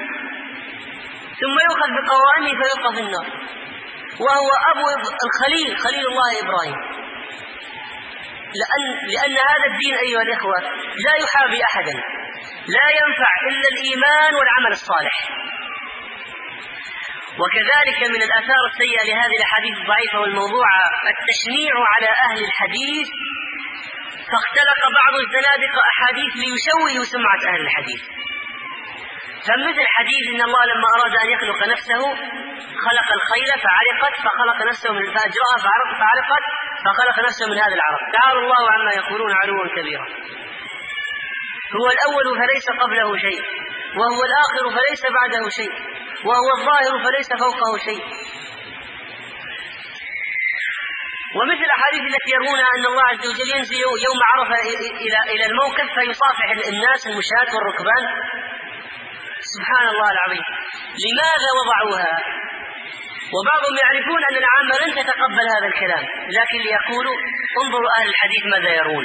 S1: ثم يؤخذ بقوائمه فيلقى في النار، وهو أبو الخليل خليل الله إبراهيم. لأن لأن هذا الدين أيها الإخوة لا يحابي أحدا، لا ينفع إلا الإيمان والعمل الصالح. وكذلك من الآثار السيئة لهذه الأحاديث الضعيفة والموضوعة التشنيع على أهل الحديث، فاختلق بعض الزنادقة أحاديث ليشوهوا سمعة أهل الحديث. فمثل حديث إن الله لما أراد أن يخلق نفسه خلق الخيل فعرقت فخلق نفسه من فأجرها فعرقت فخلق نفسه من هذا العرق. تعالى الله عما يقولون علوا كبيرا. هو الأول فليس قبله شيء، وهو الآخر فليس بعده شيء، وهو الظاهر فليس فوقه شيء. ومثل الأحاديث التي يروون أن الله عز وجل ينزل يوم عرفة إلى إلى الموقف فيصافح الناس المشاة والركبان. سبحان الله العظيم، لماذا وضعوها؟ وبعضهم يعرفون أن العامة لن تتقبل هذا الكلام، لكن ليقولوا انظروا أهل الحديث ماذا يرون.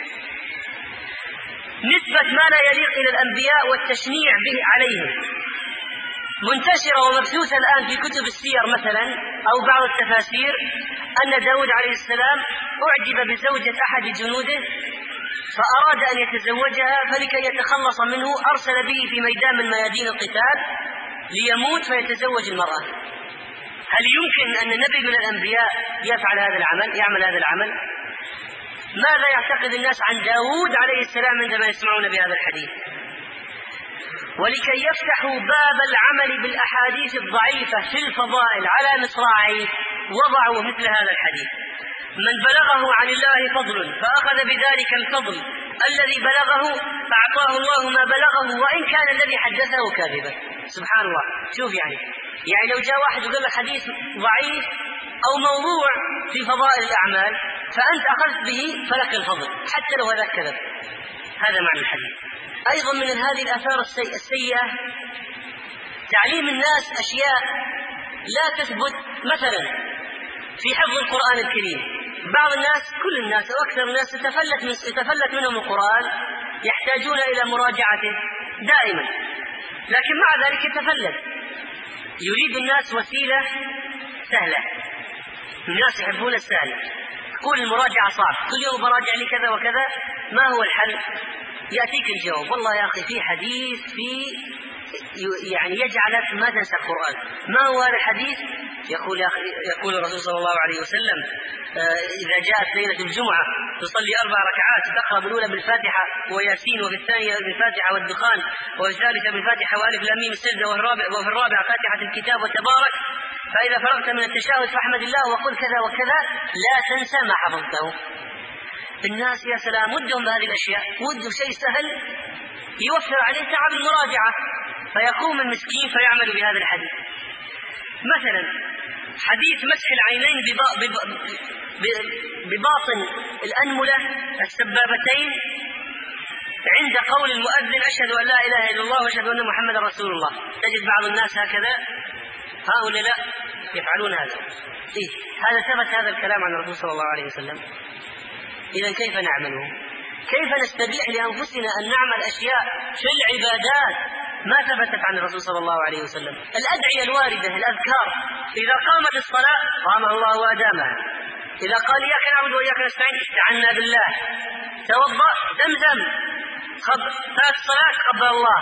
S1: نسبة ما لا يليق إلى الأنبياء والتشنيع به عليهم منتشرة ومبثوثة الآن في كتب السير مثلا أو بعض التفاسير، أن داود عليه السلام أعجب بزوجة أحد جنوده فأراد أن يتزوجها، فلكي يتخلص منه أرسل به في ميدان من ميادين القتال ليموت فيتزوج المرأة. هل يمكن أن نبي من الأنبياء يفعل هذا العمل، يعمل هذا العمل؟ ماذا يعتقد الناس عن داود عليه السلام عندما يسمعون بهذا الحديث؟ ولكي يفتحوا باب العمل بالأحاديث الضعيفة في الفضائل على مصراعيه وضعوا مثل هذا الحديث. من بلغه عن الله فضل فأخذ بذلك الفضل الذي بلغه فأعطاه الله ما بلغه وإن كان الذي حدثه كاذبا. سبحان الله. شوف يعني يعني لو جاء واحد وقال لك حديث ضعيف أو موضوع في فضائل الأعمال فأنت أخذت به فلك الفضل حتى لو هذا كذب. هذا معنى الحديث. أيضا من هذه الآثار السيئة تعليم الناس أشياء لا تثبت. مثلا في حفظ القرآن الكريم بعض الناس كل الناس أو أكثر الناس يتفلت, من يتفلت منهم القرآن يحتاجون إلى مراجعته دائما، لكن مع ذلك يتفلت. يريد الناس وسيلة سهلة، الناس يحبون السهل. تقول المراجعة صعب، كل يوم براجع لي كذا وكذا، ما هو الحل؟ يأتيك الجواب والله يا أخي في حديث في يعني يجعلك ما تنسى القرآن. ما هو هذا الحديث؟ يقول يا أخي يقول الرسول صلى الله عليه وسلم إذا جاءت ليلة الجمعة تصلي أربع ركعات تقرأ بالأولى بالفاتحة وياسين، وفي الثانية بالفاتحة والدخان، وفي الثالثة بالفاتحة وألف لام ميم السجدة، وفي الرابعة فاتحة الكتاب وتبارك، فإذا فرغت من التشهد فاحمد الله وقل كذا وكذا لا تنسى ما حفظته. الناس يا سلام ودهم بهذه الأشياء، ودوا شيء سهل يوفر عليه تعب المراجعة، فيقوم المسكين فيعمل بهذا الحديث. مثلا حديث مسح العينين بباطن الأنملة السبابتين عند قول المؤذن أشهد أن لا إله إلا الله وأشهد أن محمدا رسول الله. تجد بعض الناس هكذا، هؤلاء لا يفعلون هذا. إيه؟ هذا ثبت هذا الكلام عن الرسول صلى الله عليه وسلم. إذن كيف نعمله؟ كيف نستبيح لأنفسنا أن نعمل أشياء في العبادات ما ثبتت عن الرسول صلى الله عليه وسلم؟ الأدعية الواردة، الأذكار، إذا قامت الصلاة قامها الله وأدامها، إذا قال إياك نعبد وإياك نستعين استعنا بالله، توضأ زمزم، فات الصلاة قبل الله،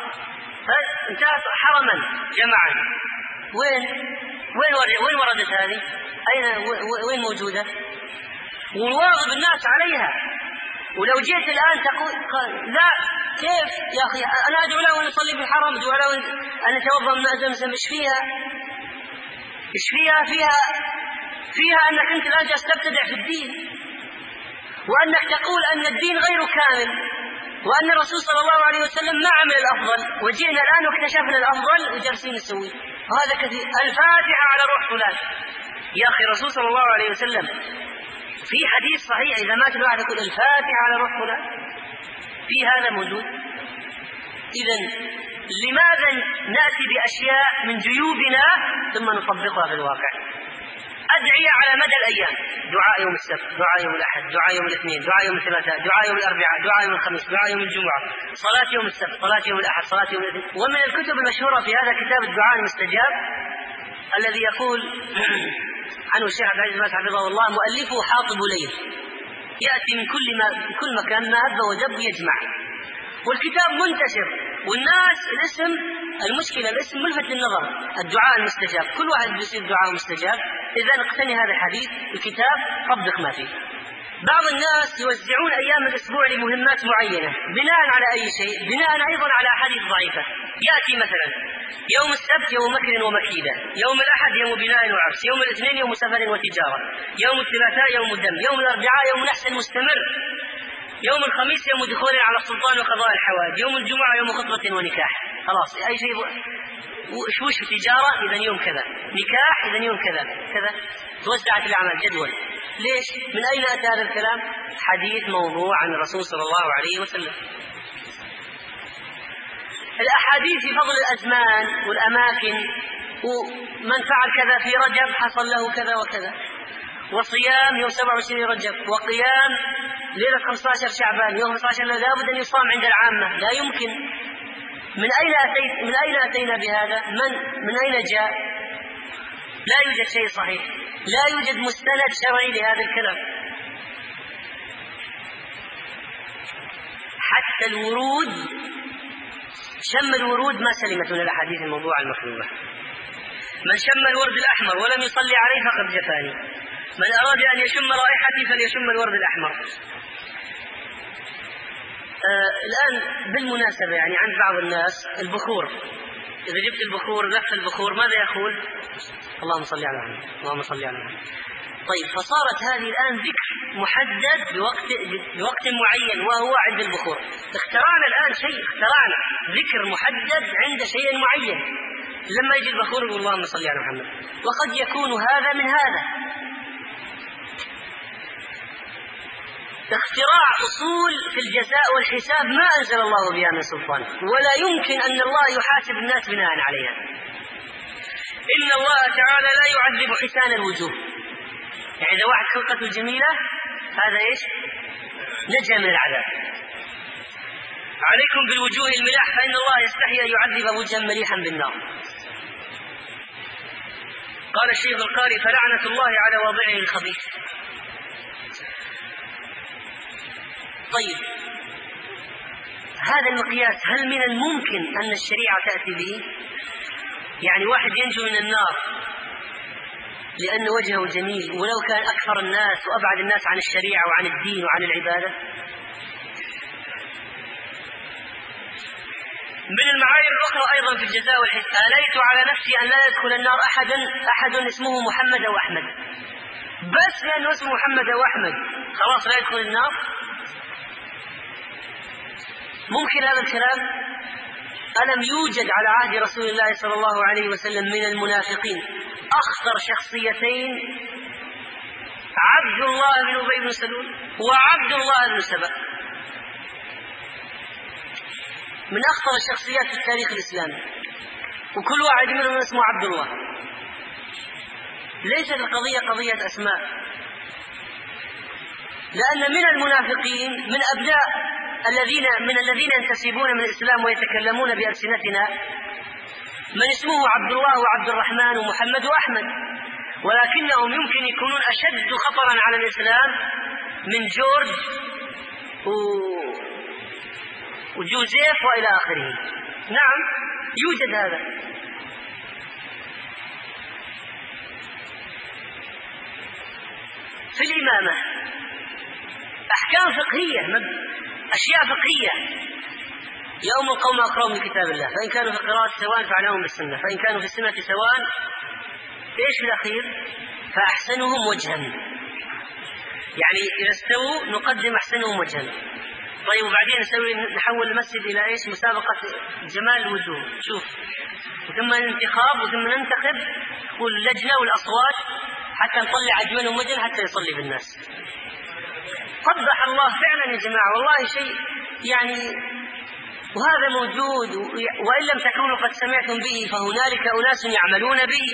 S1: انتهت حرما جمعا. وين وين وين وردت هذه؟ أين وين موجودة؟ والواظب الناس عليها. ولو جيت الآن تقول لا كيف يا أخي أنا أدعو له أن يصلي بالحرم، أدعو له أن يتوضأ من ماء زمزم، إيش فيها؟ إيش فيها؟ فيها فيها أنك أنت الآن جالس تبتدع في الدين، وأنك تقول أن الدين غير كامل، وأن الرسول صلى الله عليه وسلم ما عمل الأفضل، وجئنا الآن واكتشفنا الأفضل وجالسين نسوي. وهذا كثير. الفاتحة على روح فلان. يا أخي الرسول صلى الله عليه وسلم في حديث صحيح إذا مات الواحد يقول الفاتحة على روح فلان، في هذا موجود. إذن لماذا نأتي بأشياء من جيوبنا ثم نطبقها في الواقع؟ أدعية على مدى الأيام، دعاء يوم السبت، دعاء يوم الأحد، دعاء يوم الاثنين، دعاء يوم الثلاثاء، دعاء يوم الأربعاء، دعاء يوم الخميس، دعاء يوم الجمعة، صلاة يوم السبت، صلاة يوم الأحد، صلاة يوم الاثنين. ومن الكتب المشهورة في هذا كتاب الدعاء المستجاب الذي يقول عنه الشيخ عبد العزيز حفظه الله مؤلفه حاطب ليل، يأتي من كل ما كل مكان ما هب ودب يجمع، والكتاب منتشر والناس الاسم المشكلة الاسم ملفت للنظر، الدعاء المستجاب، كل واحد بيصير دعاء مستجاب. إذا اقتني هذا الحديث الكتاب طبق ما فيه. بعض الناس يوزعون أيام الأسبوع لمهمات معينة بناء على أي شيء؟ بناء أيضا على أحاديث ضعيفة. يأتي مثلا يوم السبت يوم مكر ومكيدة، يوم الأحد يوم بناء وعرس، يوم الاثنين يوم سفر وتجارة، يوم الثلاثاء يوم الدم، يوم الأربعاء يوم نحس مستمر، يوم الخميس يوم دخول على السلطان وقضاء الحوائج، يوم الجمعة يوم خطبة ونكاح. خلاص أي شيء وش وش في تجارة إذا يوم كذا، نكاح إذا يوم كذا كذا، توزعت الأعمال جدول. ليش؟ من أين أتى هذا الكلام؟ حديث موضوع عن الرسول صلى الله عليه وسلم. الأحاديث في فضل الأزمان والأماكن، ومن فعل كذا في رجب حصل له كذا وكذا، وصيام يوم سبعة وعشرين رجب، وقيام ليلة خمسة عشر شعبان، يوم خمسة عشر لا بد أن يصام عند العامة، لا يمكن. من أين أتيت من أين أتينا بهذا؟ من من أين جاء؟ لا يوجد شيء صحيح، لا يوجد مستند شرعي لهذا الكلام. حتى الورود، شم الورود ما سلمت من الأحاديث الموضوعة المحذوفة. من شم الورد الأحمر ولم يصلي عليه فقد جفاني، من أراد أن يشم رائحتي فليشم الورد الأحمر. آه الآن بالمناسبة يعني عند بعض الناس البخور، إذا جبت البخور لف البخور ماذا يقول؟ اللهم صل على محمد، اللهم صل على محمد. طيب، فصارت هذه الآن ذكر محدد بوقت بوقت معين وهو عند البخور. اخترعنا الآن شيء، اخترعنا ذكر محدد عند شيء معين. لما يجي البخور يقول اللهم صل على محمد، وقد يكون هذا من هذا. اختراع أصول في الجزاء والحساب ما أنزل الله بها من سلطان، ولا يمكن أن الله يحاسب الناس بناء عليها. إن الله تعالى لا يعذب حسان الوجوه، يعني إذا واحد خلقته جميلة هذا إيش؟ نجا من العذاب. عليكم بالوجوه الملاح فإن الله يستحي أن يعذب وجها مليحا بالنار. قال الشيخ القاري: فلعنة الله على واضعه الخبيث. طيب، هذا المقياس هل من الممكن أن الشريعة تأتي به؟ يعني واحد ينجو من النار لأن وجهه جميل ولو كان أكثر الناس وأبعد الناس عن الشريعة وعن الدين وعن العبادة؟ من المعايير الأخرى أيضا في الجزاء والحساب: آليت على نفسي أن لا يدخل النار أحد أحد اسمه محمد أو أحمد، بس لأنه اسمه محمد أو أحمد خلاص لا يدخل النار؟ ممكن هذا الكلام؟ ألم يوجد على عهد رسول الله صلى الله عليه وسلم من المنافقين أخطر شخصيتين، عبد الله بن أبي بن سلول وعبد الله بن سبأ، من أخطر الشخصيات في التاريخ الإسلامي، وكل واحد منهم اسمه عبد الله. ليست القضية قضية أسماء، لأن من المنافقين من أبناء الذين من الذين ينتسبون من الإسلام ويتكلمون بألسنتنا من اسمه عبد الله وعبد الرحمن ومحمد وأحمد، ولكنهم يمكن يكونون أشد خطرا على الإسلام من جورج و... وجوزيف وإلى آخره. نعم يوجد هذا. في الإمامة أحكام فقهية، أشياء فقهية: يا أم القوم أقرأوا من كتاب الله، فإن كانوا في القراءة سواء فعلهم بالسنة، فإن كانوا في السنة سواء إيش في الأخير؟ فأحسنهم وجها. يعني إذا استووا نقدم أحسنهم وجها. طيب، وبعدين نسوي نحول المسجد إلى إيش؟ مسابقة جمال الوجوه. شوف، وثم الانتخاب، وثم ننتخب واللجنة والأصوات حتى نطلع أجملهم وجها حتى يصلي بالناس. قبح الله فعلا يا جماعة، والله شيء يعني، وهذا موجود، وإن لم تكونوا قد سمعتم به فهنالك أناس يعملون به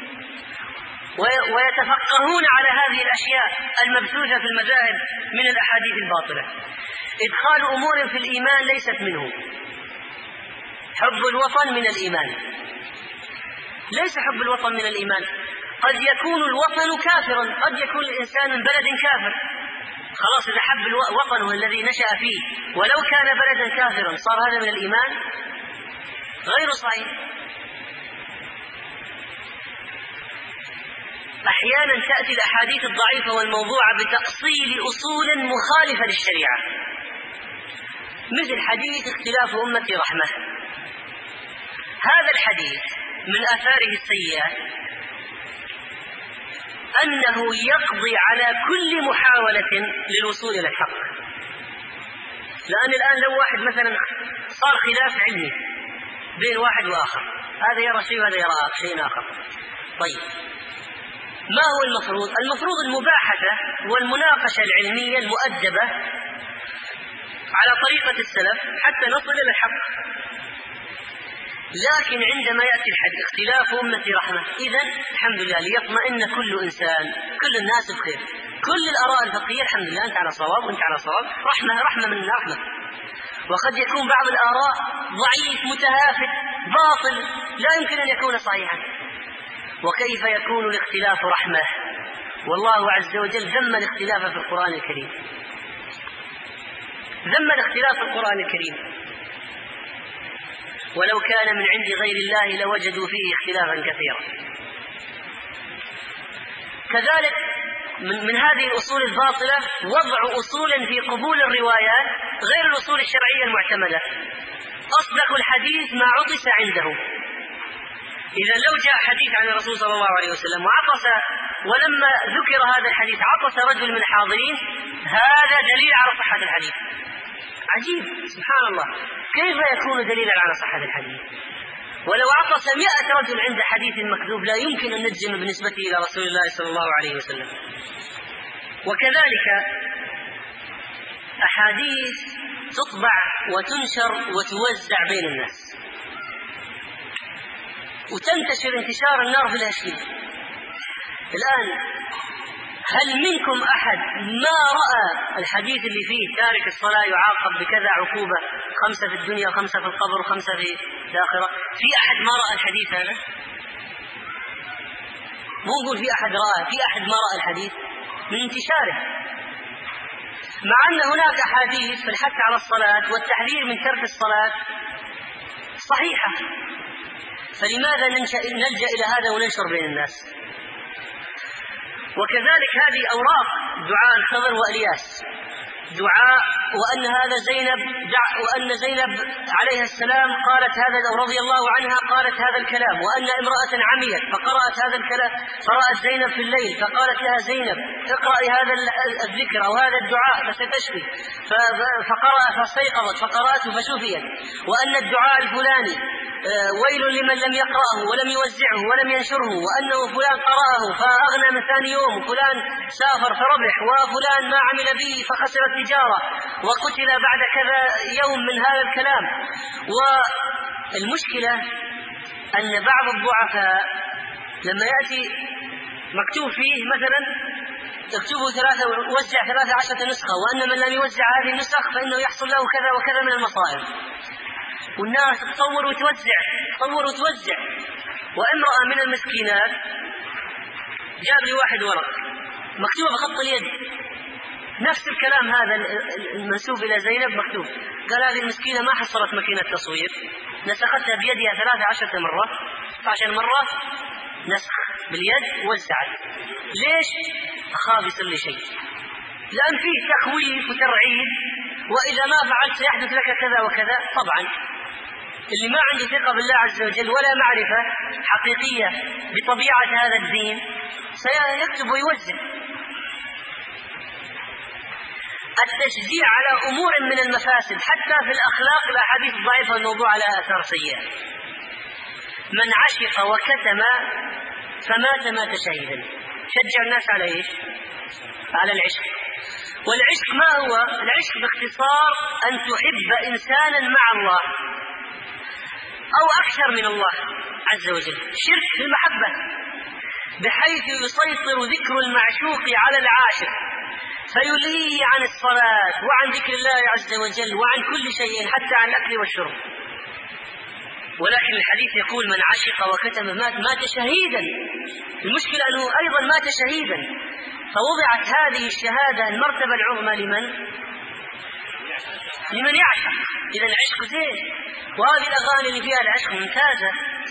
S1: ويتفقهون على هذه الأشياء المبثوثة في المذاهب من الأحاديث الباطلة. إدخال أمور في الإيمان ليست منه. حب الوطن من الإيمان، ليس حب الوطن من الإيمان. قد يكون الوطن كافرا، قد يكون الإنسان من بلد كافر، خلاص إذا حب وطنه الذي نشأ فيه ولو كان بلدا كافرا صار هذا من الإيمان؟ غير صحيح. أحيانا تأتي الأحاديث الضعيفة والموضوعة بتأصيل أصول مخالفة للشريعة، مثل حديث اختلاف أمتي رحمة. هذا الحديث من آثاره السيئة أنه يقضي على كل محاولة للوصول إلى الحق. لأن الآن لو واحد مثلا صار خلاف علمي بين واحد وآخر، هذا يرى شيء وهذا يرى شيء آخر، طيب ما هو المفروض؟ المفروض المباحثة والمناقشة العلمية المؤدبة على طريقة السلف حتى نصل إلى الحق. لكن عندما يأتي الحديث اختلاف أمتي رحمة، إذن الحمد لله ليطمئن كل إنسان، كل الناس بخير، كل الآراء الفقهية الحمد لله أنت على صواب وأنت على صواب، رحمة رحمة من رحمة. وقد يكون بعض الآراء ضعيف متهافت باطل لا يمكن أن يكون صحيحا. وكيف يكون الاختلاف رحمة؟ والله عز وجل ذم الاختلاف في القرآن الكريم، ذم الاختلاف في القرآن الكريم: ولو كان من عند غير الله لوجدوا فيه اختلافا كثيرا. كذلك من, من هذه الأصول الباطلة وضع أصول في قبول الروايات غير الأصول الشرعية المعتمدة. أصدق الحديث ما عطس عنده. إذا لو جاء حديث عن الرسول صلى الله عليه وسلم وعطس ولما ذكر هذا الحديث عطس رجل من الحاضرين، هذا دليل على صحة الحديث. عجيب سبحان الله، كيف يكون دليلا على صحة الحديث؟ ولو عطس مئة رجل عند حديث مكذوب لا يمكن أن نجزم بنسبته إلى رسول الله صلى الله عليه وسلم. وكذلك أحاديث تطبع وتنشر وتوزع بين الناس وتنتشر انتشار النار في الهشيم. الآن هل منكم أحد ما رأى الحديث اللي فيه تارك الصلاة يعاقب بكذا عقوبة، خمسة في الدنيا وخمسة في القبر وخمسة في الآخرة؟ في أحد ما رأى الحديث هذا؟ مو نقول في أحد رأى، في أحد ما رأى الحديث من انتشاره، مع أن هناك أحاديث في الحث على الصلاة والتحذير من ترك الصلاة صحيحة، فلماذا نلجأ إلى هذا وننشر بين الناس؟ وكذلك هذه أوراق دعاء الخضر وإلياس، دعاء وأن هذا زينب وأن زينب عليها السلام قالت هذا رضي الله عنها قالت هذا الكلام، وأن امرأة عميت فقرأت هذا الكلام، فرأت زينب في الليل فقالت لها زينب اقرأي هذا الذكر أو هذا الدعاء فستشفي، فقرأ فاستيقظت فقرأته فشفيت، وأن الدعاء الفلاني ويل لمن لم يقرأه ولم يوزعه ولم ينشره، وأنه فلان قرأه فأغنى من ثاني يوم، وفلان سافر فربح، وفلان ما عمل به فخسر التجارة وقتل بعد كذا يوم من هذا الكلام. والمشكلة أن بعض الضعفاء لما يأتي مكتوب فيه مثلا اكتبوا ثلاثة ووزع ثلاثة عشرة نسخة، وأن من لم يوزع هذه النسخ فإنه يحصل له كذا وكذا من المصائب، والناس تصور وتوزع تصور وتوزع. وامرأة من المسكينات جاب لي واحد ورق مكتوب بخط اليد نفس الكلام هذا المنسوب إلى زينب مكتوب، قال هذه المسكينة ما حصلت ماكينة تصوير، نسختها بيدها ثلاثة عشرة مرة عشر مرة نسخ باليد ووزعت. ليش؟ أخاف يصير لي شيء، لأن فيه تخويف وترعيد، وإذا ما فعلت سيحدث لك كذا وكذا. طبعا اللي ما عنده ثقة بالله عز وجل ولا معرفة حقيقية بطبيعة هذا الدين سيكتب ويوزع. التشجيع على أمور من المفاسد حتى في الأخلاق، الأحاديث الضعيفة والموضوع على آثار سيئة. من عشق وكتم فمات مات شهيدا. شجع الناس على إيش؟ على العشق. والعشق ما هو؟ العشق باختصار أن تحب إنسانا مع الله أو أكثر من الله عز وجل، شرك في المحبة بحيث يسيطر ذكر المعشوق على العاشق فيلهيه عن الصلاة وعن ذكر الله عز وجل وعن كل شيء حتى عن الأكل والشرب. ولكن الحديث يقول من عشق وكتم مات مات شهيدا. المشكلة أنه أيضا مات شهيدا، فوضعت هذه الشهادة المرتبة العظمى لمن؟ لمن يعشق. إذا العشق زين، وهذه الأغاني اللي فيها العشق ممتازة.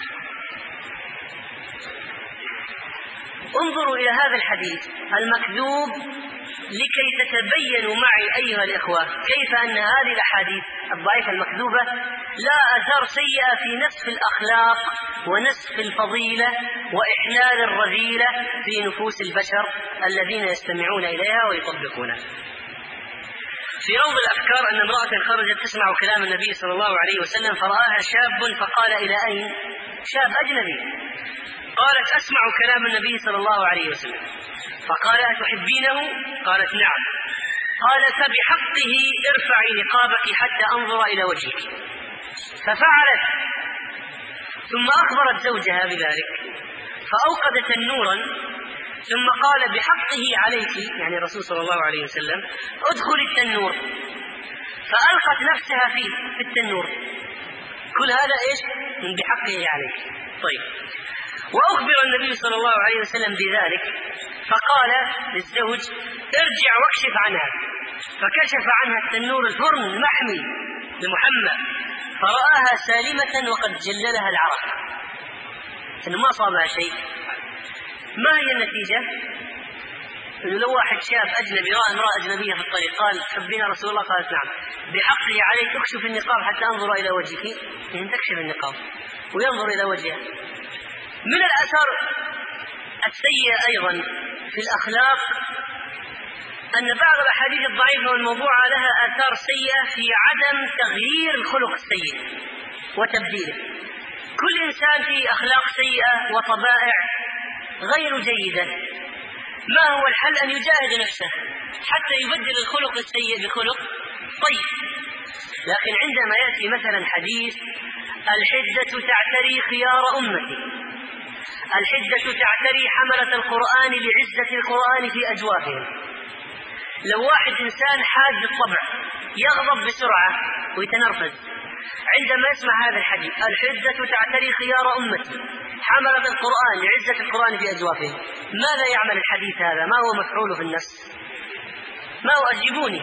S1: انظروا إلى هذا الحديث المكذوب لكي تتبينوا معي أيها الإخوة كيف أن هذه الأحاديث الضعيفة المكذوبة لا آثار سيئة في نسف الأخلاق ونسف الفضيلة وإحلال الرذيلة في نفوس البشر الذين يستمعون إليها ويطبقونها. في روض الأفكار أن امرأة خرجت تسمع كلام النبي صلى الله عليه وسلم فرآها شاب فقال إلى أين؟ شاب أجنبي. قالت أسمع كلام النبي صلى الله عليه وسلم. فقال أتحبينه؟ قالت نعم. قال فبحقه ارفعي نقابك حتى أنظر إلى وجهك. ففعلت، ثم أخبرت زوجها بذلك فأوقدت تنورا، ثم قال بحقه عليك، يعني الرسول صلى الله عليه وسلم، ادخل التنور، فألقت نفسها فيه في التنور. كل هذا إيش؟ من بحقه عليك. طيب، وأخبر النبي صلى الله عليه وسلم بذلك فقال للزوج ارجع واكشف عنها، فكشف عنها التنور الفرن المحمي لمحمد فرآها سالمة وقد جللها العرق، إنه ما صابها شيء. ما هي النتيجة؟ إنه لو واحد شاب أجنبي رأى امرأة أجنبية في الطريق قال تحبين رسول الله؟ قالت نعم. بحقه عليك اكشف النقاب حتى أنظر إلى وجهك، يعني تكشف النقاب وينظر إلى وجهها. من الآثار السيئة أيضا في الأخلاق أن بعض الأحاديث الضعيفة والموضوعة لها آثار سيئة في عدم تغيير الخلق السيء وتبديله. كل إنسان فيه أخلاق سيئة وطبائع غير جيدة، ما هو الحل؟ أن يجاهد نفسه حتى يبدل الخلق السيء بخلق طيب. لكن عندما يأتي مثلا حديث الحدة تعتري خيار أمتي، الحدة تعتري حملة القرآن لعزة القرآن في أجوافهم، لو واحد إنسان حاد الطبع يغضب بسرعة ويتنرفز عندما يسمع هذا الحديث الحدة تعتري خيار أمتي حملة القرآن لعزة القرآن في أجوافهم، ماذا يعمل الحديث هذا؟ ما هو مفعوله في النفس؟ ما هو؟ أجيبوني.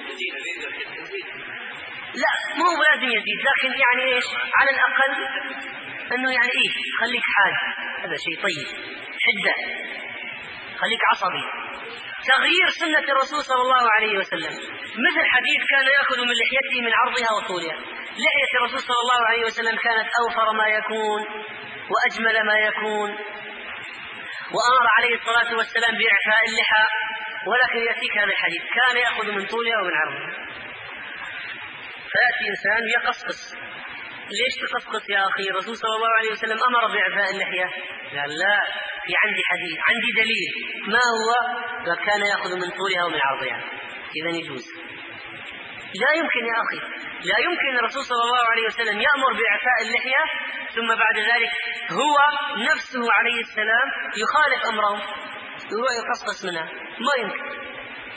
S1: لا مو لازم يزيد، لكن يعني إيش على الأقل أنه يعني إيه خليك حاد، هذا شيء طيب. حدة خليك عصبي، تغيير سنة الرسول صلى الله عليه وسلم. مثل حديث كان يأخذ من لحيته من عرضها وطولها، لحية الرسول صلى الله عليه وسلم كانت أوفر ما يكون وأجمل ما يكون، وأمر عليه الصلاة والسلام بإعفاء اللحى، ولكن يأتيك هذا الحديث كان يأخذ من طولها ومن عرضها. فيأتي إنسان يقصقص، ليش تقصقص يا أخي؟ الرسول صلى الله عليه وسلم أمر بإعفاء اللحية. قال لا، في عندي حديث، عندي دليل. ما هو؟ وكان يأخذ من طولها ومن عرضها. إذن يجوز. لا يمكن يا أخي، لا يمكن الرسول صلى الله عليه وسلم يأمر بإعفاء اللحية ثم بعد ذلك هو نفسه عليه السلام يخالف أمره هو يقصقص منها، ما يمكن.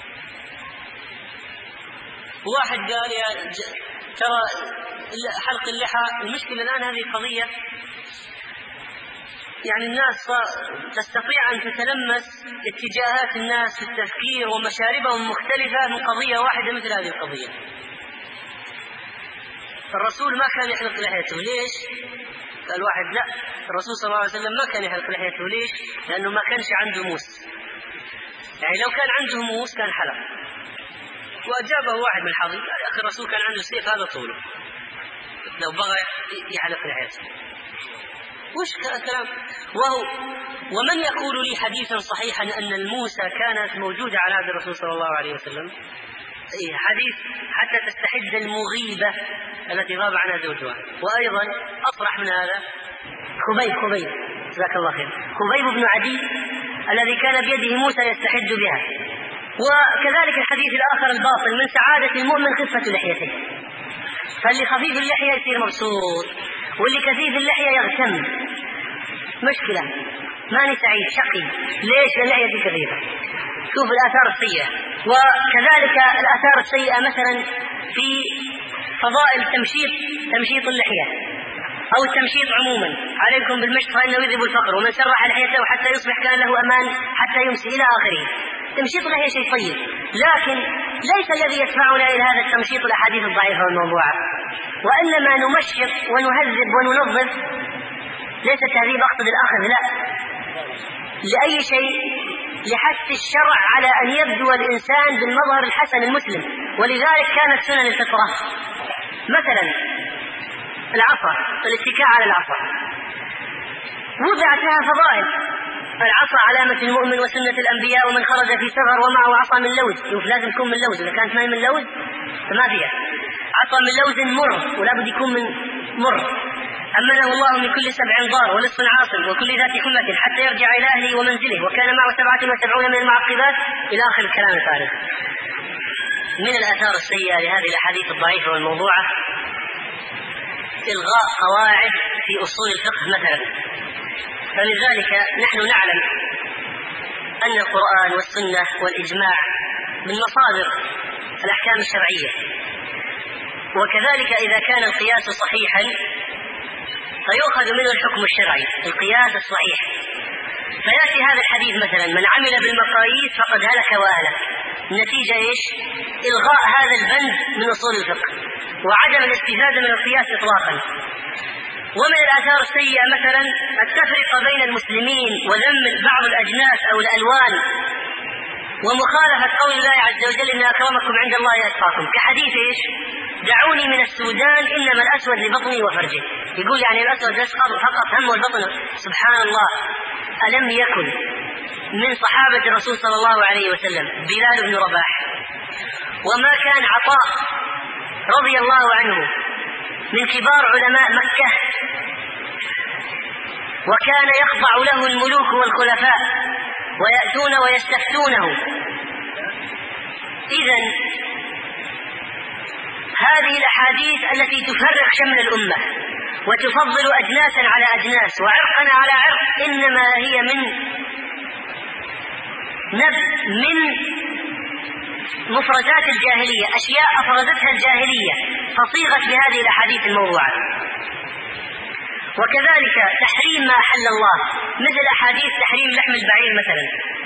S1: واحد قال يا ج... ترى حلق اللحى، المشكلة الآن هذه قضية يعني الناس تستطيع أن تتلمس اتجاهات الناس في التفكير ومشاربهم مختلفة من قضية واحدة مثل هذه القضية. الرسول ما كان يحلق لحيته، ليش؟ قال واحد لا، الرسول صلى الله عليه وسلم ما كان يحلق لحيته، ليش؟ لأنه ما كانش عنده موس، يعني لو كان عنده موس كان حلق. وأجابه واحد من الحاضرين قال يا أخي الرسول كان عنده سيف هذا طوله، لو بغى يحلق لحيته وش كلام؟ وهو ومن يقول لي حديثا صحيحا أن الموسى كانت موجودة على عهد الرسول صلى الله عليه وسلم؟ حديث حتى تستحد المغيبة التي غاب عنها زوجها. وأيضا أصرح من هذا خبيب خبيب جزاك الله خير خبيب بن عدي الذي كان بيده موسى يستحد بها. وكذلك الحديث الآخر الباطل من سعادة المؤمن خفة لحيته، فاللي خفيف اللحية يصير مبسوط واللي كثيف اللحية يغتم. مشكلة، ماني سعيد، شقي. ليش؟ اللحية كثيفة. شوف الآثار السيئة. وكذلك الآثار السيئة مثلا في فضائل تمشيط تمشيط اللحية أو التمشيط عموما، عليكم بالمشط فإنه يذهب الفقر، ومن سرح لحيته حتى يصبح كان له أمان حتى يمسي إلى آخره. تمشيط اللحية شيء طيب، لكن ليس الذي يدفعنا إلى هذا التمشيط الأحاديث الضعيفة والموضوعة، وإنما نمشط ونهذب وننظف. ليس تهذيب أقصد الآخر، لا، لأي شيء، لحث الشرع على أن يبدو الإنسان بالمظهر الحسن المسلم. ولذلك كانت سنن الفطرة مثلا العصا، الاتكاء على العصا وضعت لها فضائل. العصا علامة المؤمن وسنة الأنبياء، ومن خرج في سفر ومعه عصا من لوز، شوف لازم تكون من لوز، إذا كانت ما هي من لوز فما فيها. عصا من لوز مر، ولا بد يكون من مر. أمنه الله من كل سبع ضار ولص عاصم وكل ذات حمة حتى يرجع إلى أهله ومنزله، وكان معه سبعة وسبعون من المعقبات إلى آخر الكلام الفارغ. من الآثار السيئة لهذه الأحاديث الضعيفة والموضوعة إلغاء قواعد في أصول الفقه مثلا. فلذلك نحن نعلم أن القرآن والسنة والإجماع من مصادر الأحكام الشرعية، وكذلك إذا كان القياس صحيحا فيؤخذ منه الحكم الشرعي، القياس الصحيح. فيأتي هذا الحديث مثلا من عمل بالمقاييس فقد هلك وأهلك. النتيجة إيش؟ إلغاء هذا البند من أصول الفقه وعدم الاستفادة من القياس إطلاقا. ومن الآثار السيئة مثلا التفرقة بين المسلمين وذم بعض الأجناس أو الألوان ومخالفة قول الله عز وجل إن أكرمكم عند الله أتقاكم، كحديث إيش؟ دعوني من السودان إنما الأسود لبطني وفرجه. يقول يعني الأسود فقط همه البطن. سبحان الله، ألم يكن من صحابة الرسول صلى الله عليه وسلم بلال بن رباح، وما كان عطاء رضي الله عنه من كبار علماء مكة، وكان يخضع له الملوك والخلفاء ويأتون ويستفتونه. إذن هذه الأحاديث التي تفرق شمل الأمة وتفضل أجناسا على أجناس وعرقا على عرق إنما هي من نبذ من مفردات الجاهلية، أشياء أفردتها الجاهلية فصيغت بهذه الأحاديث الموضوعة. وكذلك تحريم ما أحل الله، مثل أحاديث تحريم لحم البعير مثلا،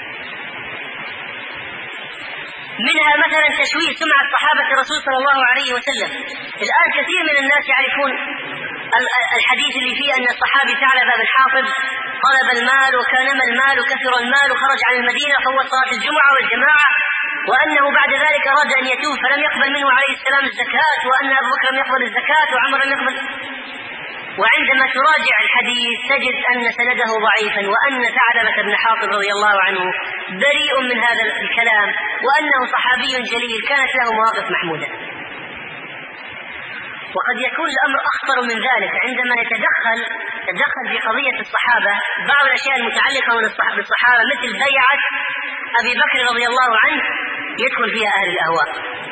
S1: منها مثلا تشويه سمعة صحابة الرسول صلى الله عليه وسلم. الآن كثير من الناس يعرفون الحديث اللي فيه أن الصحابي ثعلبة بن حاطب طلب المال وكانما المال وكثر المال وخرج عن المدينة فوت صلاة الجمعة والجماعة، وأنه بعد ذلك أراد أن يتوب فلم يقبل منه عليه السلام الزكاة، وأن أبو بكر لم يقبل الزكاة وعمر لم يقبل. وعندما تراجع الحديث تجد أن سنده ضعيفا، وأن ثعلبة بن حاطب رضي الله عنه بريء من هذا الكلام، وأنه صحابي جليل كانت له مواقف محمودة. وقد يكون الأمر أخطر من ذلك عندما يتدخل تدخل في قضية الصحابة بعض الأشياء المتعلقة بالصحابة، مثل بيعة أبي بكر رضي الله عنه يدخل فيها أهل الأهواء.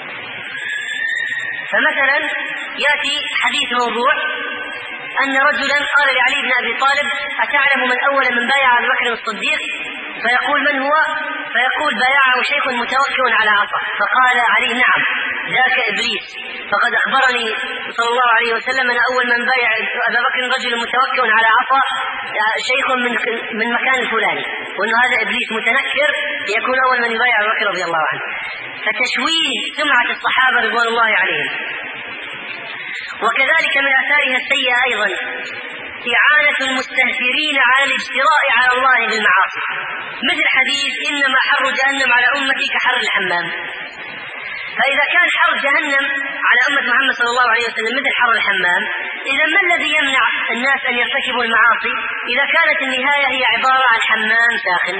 S1: فمثلا يأتي حديث موضوع أن رجلا قال لعلي بن أبي طالب أتعلم من أول من بايع أبي بكر الصديق؟ فيقول من هو؟ فيقول بايعه شيخ متوكل على عصا. فقال علي نعم ذاك إبليس، فقد أخبرني صلى الله عليه وسلم أن أول من بايع أبا بكر رجل متوكل على عصا شيخ من من مكان الفلاني، وأن هذا إبليس متنكر يكون أول من يبايع أبا بكر رضي الله عنه. فتشويه سمعة الصحابة رضوان الله عليهم. وكذلك من آثارها السيئة أيضا إعانة المستهترين على الاجتراء على الله بالمعاصي، مثل حديث إنما حر جهنم على أمتي كحر الحمام. فإذا كان حر جهنم على أمة محمد صلى الله عليه وسلم مثل حر الحمام، إذا ما الذي يمنع الناس أن يرتكبوا المعاصي إذا كانت النهاية هي عبارة عن حمام ساخن؟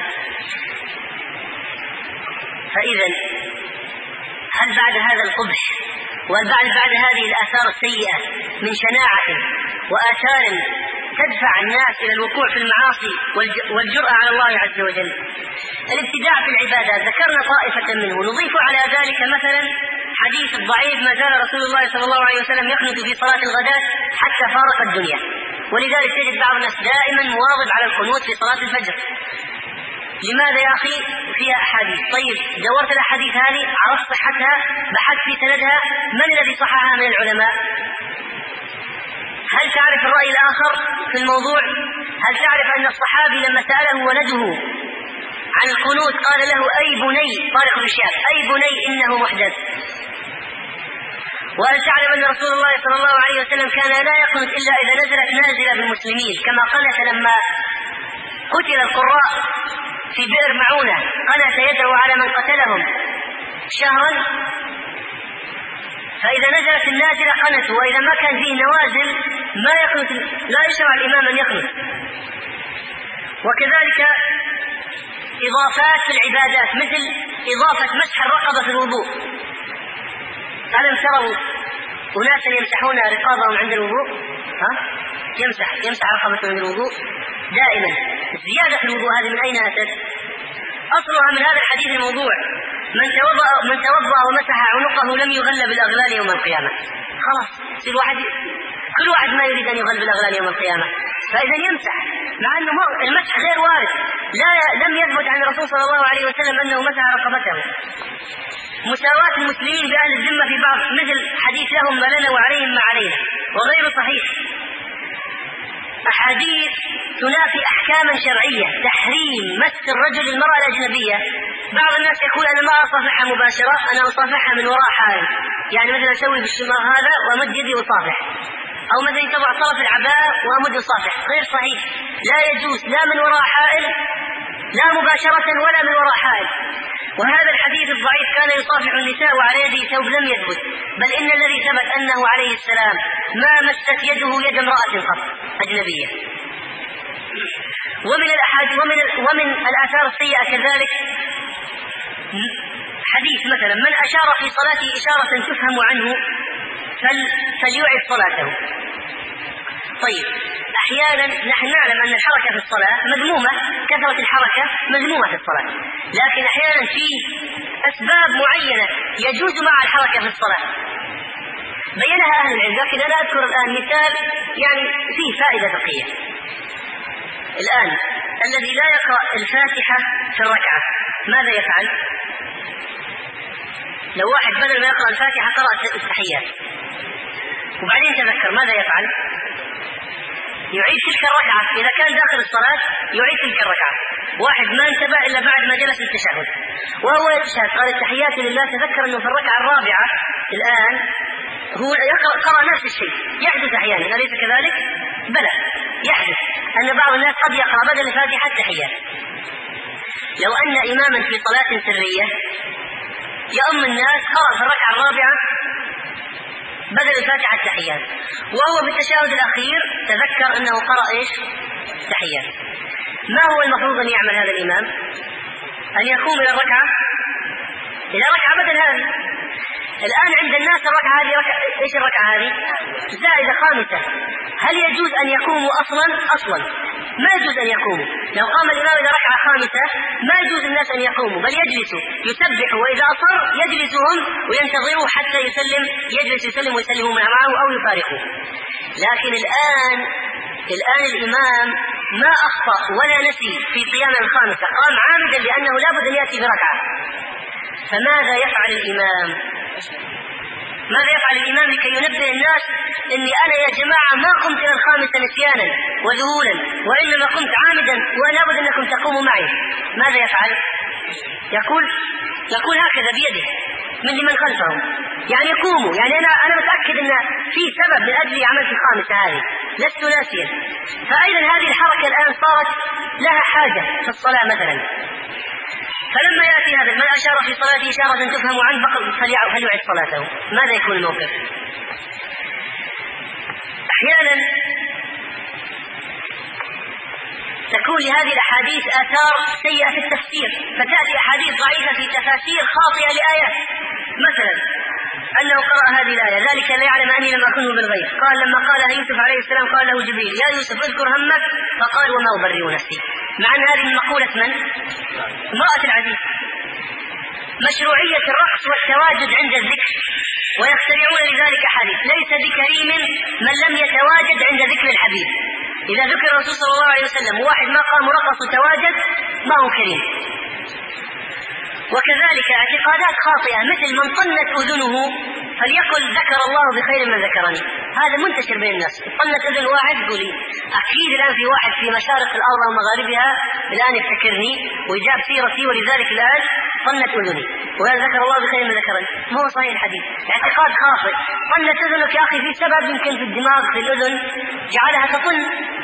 S1: فإذا هل بعد هذا القبح وبعد بعد هذه الآثار السيئة من شناعة وآثار تدفع الناس إلى الوقوع في المعاصي والجرأة على الله عز وجل، الابتداع في العبادات ذكرنا طائفة منه. نضيف على ذلك مثلا حديث الضعيف ما زال رسول الله صلى الله عليه وسلم يقنت في صلاة الغداة حتى فارق الدنيا، ولذلك تجد بعض الناس دائما مواظب على القنوت في صلاة الفجر. لماذا يا أخي؟ فيها أحاديث. طيب دورت الأحاديث هذه، عرفت صحتها، بحثت في سندها، من الذي صححها من العلماء؟ هل تعرف الرأي الآخر في الموضوع؟ هل تعرف أن الصحابي لما سأله ولده عن القنوت قال له أي بني، طارق بن شهاب، أي بني إنه محدث؟ وهل تعلم أن رسول الله صلى الله عليه وسلم كان لا يقنت إلا إذا نزلت نازلة بالمسلمين، كما قنت لما قتل القراء في بئر معونة، قنت يده على من قتلهم شهرا، فإذا نزلت النازلة قنتوا، وإذا ما كان فيه نوازل ما يقنت، لا يشرع الإمام أن يقنت. وكذلك إضافات في العبادات مثل إضافة مسح الرقبة في الوضوء. ألم تروا أناسا يمسحون رقابهم عند الوضوء؟ ها؟ يمسح يمسح رقبته عند الوضوء دائما. زيادة الوضوء هذه من أين أتت؟ أصلها من هذا الحديث الموضوع من توضأ من توضأ ومسح عنقه لم يغل بالأغلال يوم القيامة. خلاص يصير واحد كل واحد ما يريد أن يغل بالأغلال يوم القيامة، فإذا يمسح، مع أنه المسح غير وارد، لا لم يثبت عن الرسول صلى الله عليه وسلم أنه مسح رقبته. مساواة المسلمين بأهل الذمة في بعض، مثل حديث لهم ما لنا وعليهم ما علينا، وغير صحيح. أحاديث تنافي أحكاما شرعية، تحريم مس الرجل المرأة الأجنبية. بعض الناس يقول أنا ما أصافحها مباشرة، أنا أصافحها من وراء حائل، يعني مثلا أسوي بالشماغ هذا وأمد يدي وأصافح، أو مثلا تضع طرف العباءة وأمد وأصافح. غير صحيح، لا يجوز لا من وراء حائل لا مباشرة ولا من وراء حائل. وهذا الحديث الضعيف كان يصافح النساء وعلى يده ثوب لم يثبت، بل إن الذي ثبت أنه عليه السلام ما مست يده يد امرأة قط أجنبية. ومن الأحاديث ومن ومن الآثار السيئة كذلك حديث مثلا من أشار في صلاته إشارة تفهم عنه فليعد صلاته. طيب أحيانا نحن نعلم أن الحركة في الصلاة مذمومة، كثرة الحركة مذمومة في الصلاة، لكن أحيانا في أسباب معينة يجوز مع الحركة في الصلاة بينها أهل العلم، لكن أنا أذكر الآن مثال يعني فيه فائدة فقهية. الآن الذي لا يقرأ الفاتحة في الركعة ماذا يفعل؟ لو واحد بدل ما يقرأ الفاتحة قرأ التحيات وبعدين تذكر ماذا يفعل؟ يعيد تلك الركعة. إذا كان داخل الصلاة يعيد تلك الركعة. واحد ما انتبه إلا بعد ما جلس التشهد وهو يتشهد قال التحيات لله، تذكر أنه في الركعة الرابعة الآن هو يقرأ قرأ نفس الشيء. يحدث أحيانا أليس كذلك؟ بلى يحدث أن بعض الناس قد يقرأ بدل الفاتحة التحيات. لو أن إماما في صلاة سرية يؤم الناس قرأ في الركعة الرابعة بدل الفاتحة التحيات، وهو في التشهد الأخير تذكر أنه قرأ إيش؟ تحيات. ما هو المفروض أن يعمل هذا الإمام؟ أن يقوم إلى الركعة إلى ركعة بدل هذه. الآن عند الناس الركعة هذه ركعة إيش الركعة هذه؟ زائدة خامسة. هل يجوز أن يقوموا أصلا؟ أصلا ما يجوز أن يقوموا. لو قام الإمام إلى ركعة خامسة ما يجوز الناس أن يقوموا، بل يجلسوا يسبحوا، وإذا أصر يجلسهم وينتظروا حتى يسلم، يجلس يسلم ويسلموا معه أو يفارقوا. لكن الآن الآن الإمام ما أخطأ ولا نسي في قيام الخامسة، قام عامدا لأنه لا بد أن يأتي بركعة. فماذا يفعل الإمام؟ ماذا يفعل الإمام لكي ينبه الناس إني أنا يا جماعة ما قمت إلى الخامسة نسيانا وذهولا، وإنما قمت عامدا ولا بد أنكم تقوموا معي؟ ماذا يفعل؟ يقول يقول هكذا بيده من لمن خلفهم، يعني قوموا، يعني أنا أنا متأكد أن في سبب من أجل عملت الخامسة هذه، لست ناسيا. فأيضا هذه الحركة الآن صارت لها حاجة في الصلاة مثلا. فلما يأتي هذا من أشار في صلاته إشارة تفهم عنه فليعد صلاته، ماذا يكون الموقف؟ أحيانا تكون لهذه الأحاديث آثار سيئة في التفسير، فتأتي أحاديث ضعيفة في تفاسير خاطئة لآيات. مثلا أنه قرأ هذه الآية ذلك لا يعلم أني لم أكنه بالغيب، قال لما قالها يوسف عليه السلام قال له جبريل يا يوسف اذكر همك، فقال وما أبرئ نفسي، مع أن هذه من مقولة من؟ امرأة العزيز. مشروعية الرقص والتواجد عند الذكر، ويخترعون لذلك حديث ليس بكريم من لم يتواجد عند ذكر الحبيب. إذا ذكر الرسول صلى الله عليه وسلم وواحد ما قام رقص وتواجد ما هو كريم. وكذلك اعتقادات خاطئة مثل من طنت أذنه فليقل ذكر الله بخير من ذكرني، هذا منتشر بين الناس. طنت أذن واحد يقولي أكيد الآن في واحد في مشارق الأرض ومغاربها الآن يفتكرني ويجاب سيرتي ولذلك الآن طنت أذني وقال ذكر الله بخير من ذكرني. ما هو صحيح الحديث، اعتقاد خاطئ. طنت أذنك يا أخي في سبب يمكن في الدماغ في الأذن جعلها تطن.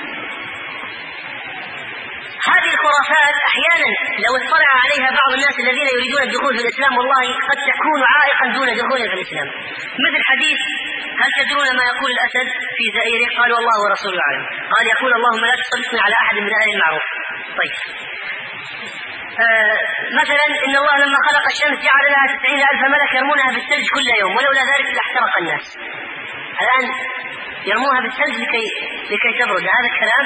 S1: هذه الخرافات أحيانا لو اطلع عليها بعض الناس الذين يريدون الدخول في الإسلام والله قد تكون عائقا دون دخول في الإسلام. مثل حديث هل تدرون ما يقول الأسد في زئيره؟ قالوا الله ورسوله أعلم. قال يقول اللهم لا تسلطني على أحد من أهل المعروف. طيب آه مثلا إن الله لما خلق الشمس جعل لها تسعين ألف ملك يرمونها بالثلج كل يوم ولولا ذلك لاحترق الناس. الآن يرموها بالثلج لكي, لكي تبرد، هذا الكلام.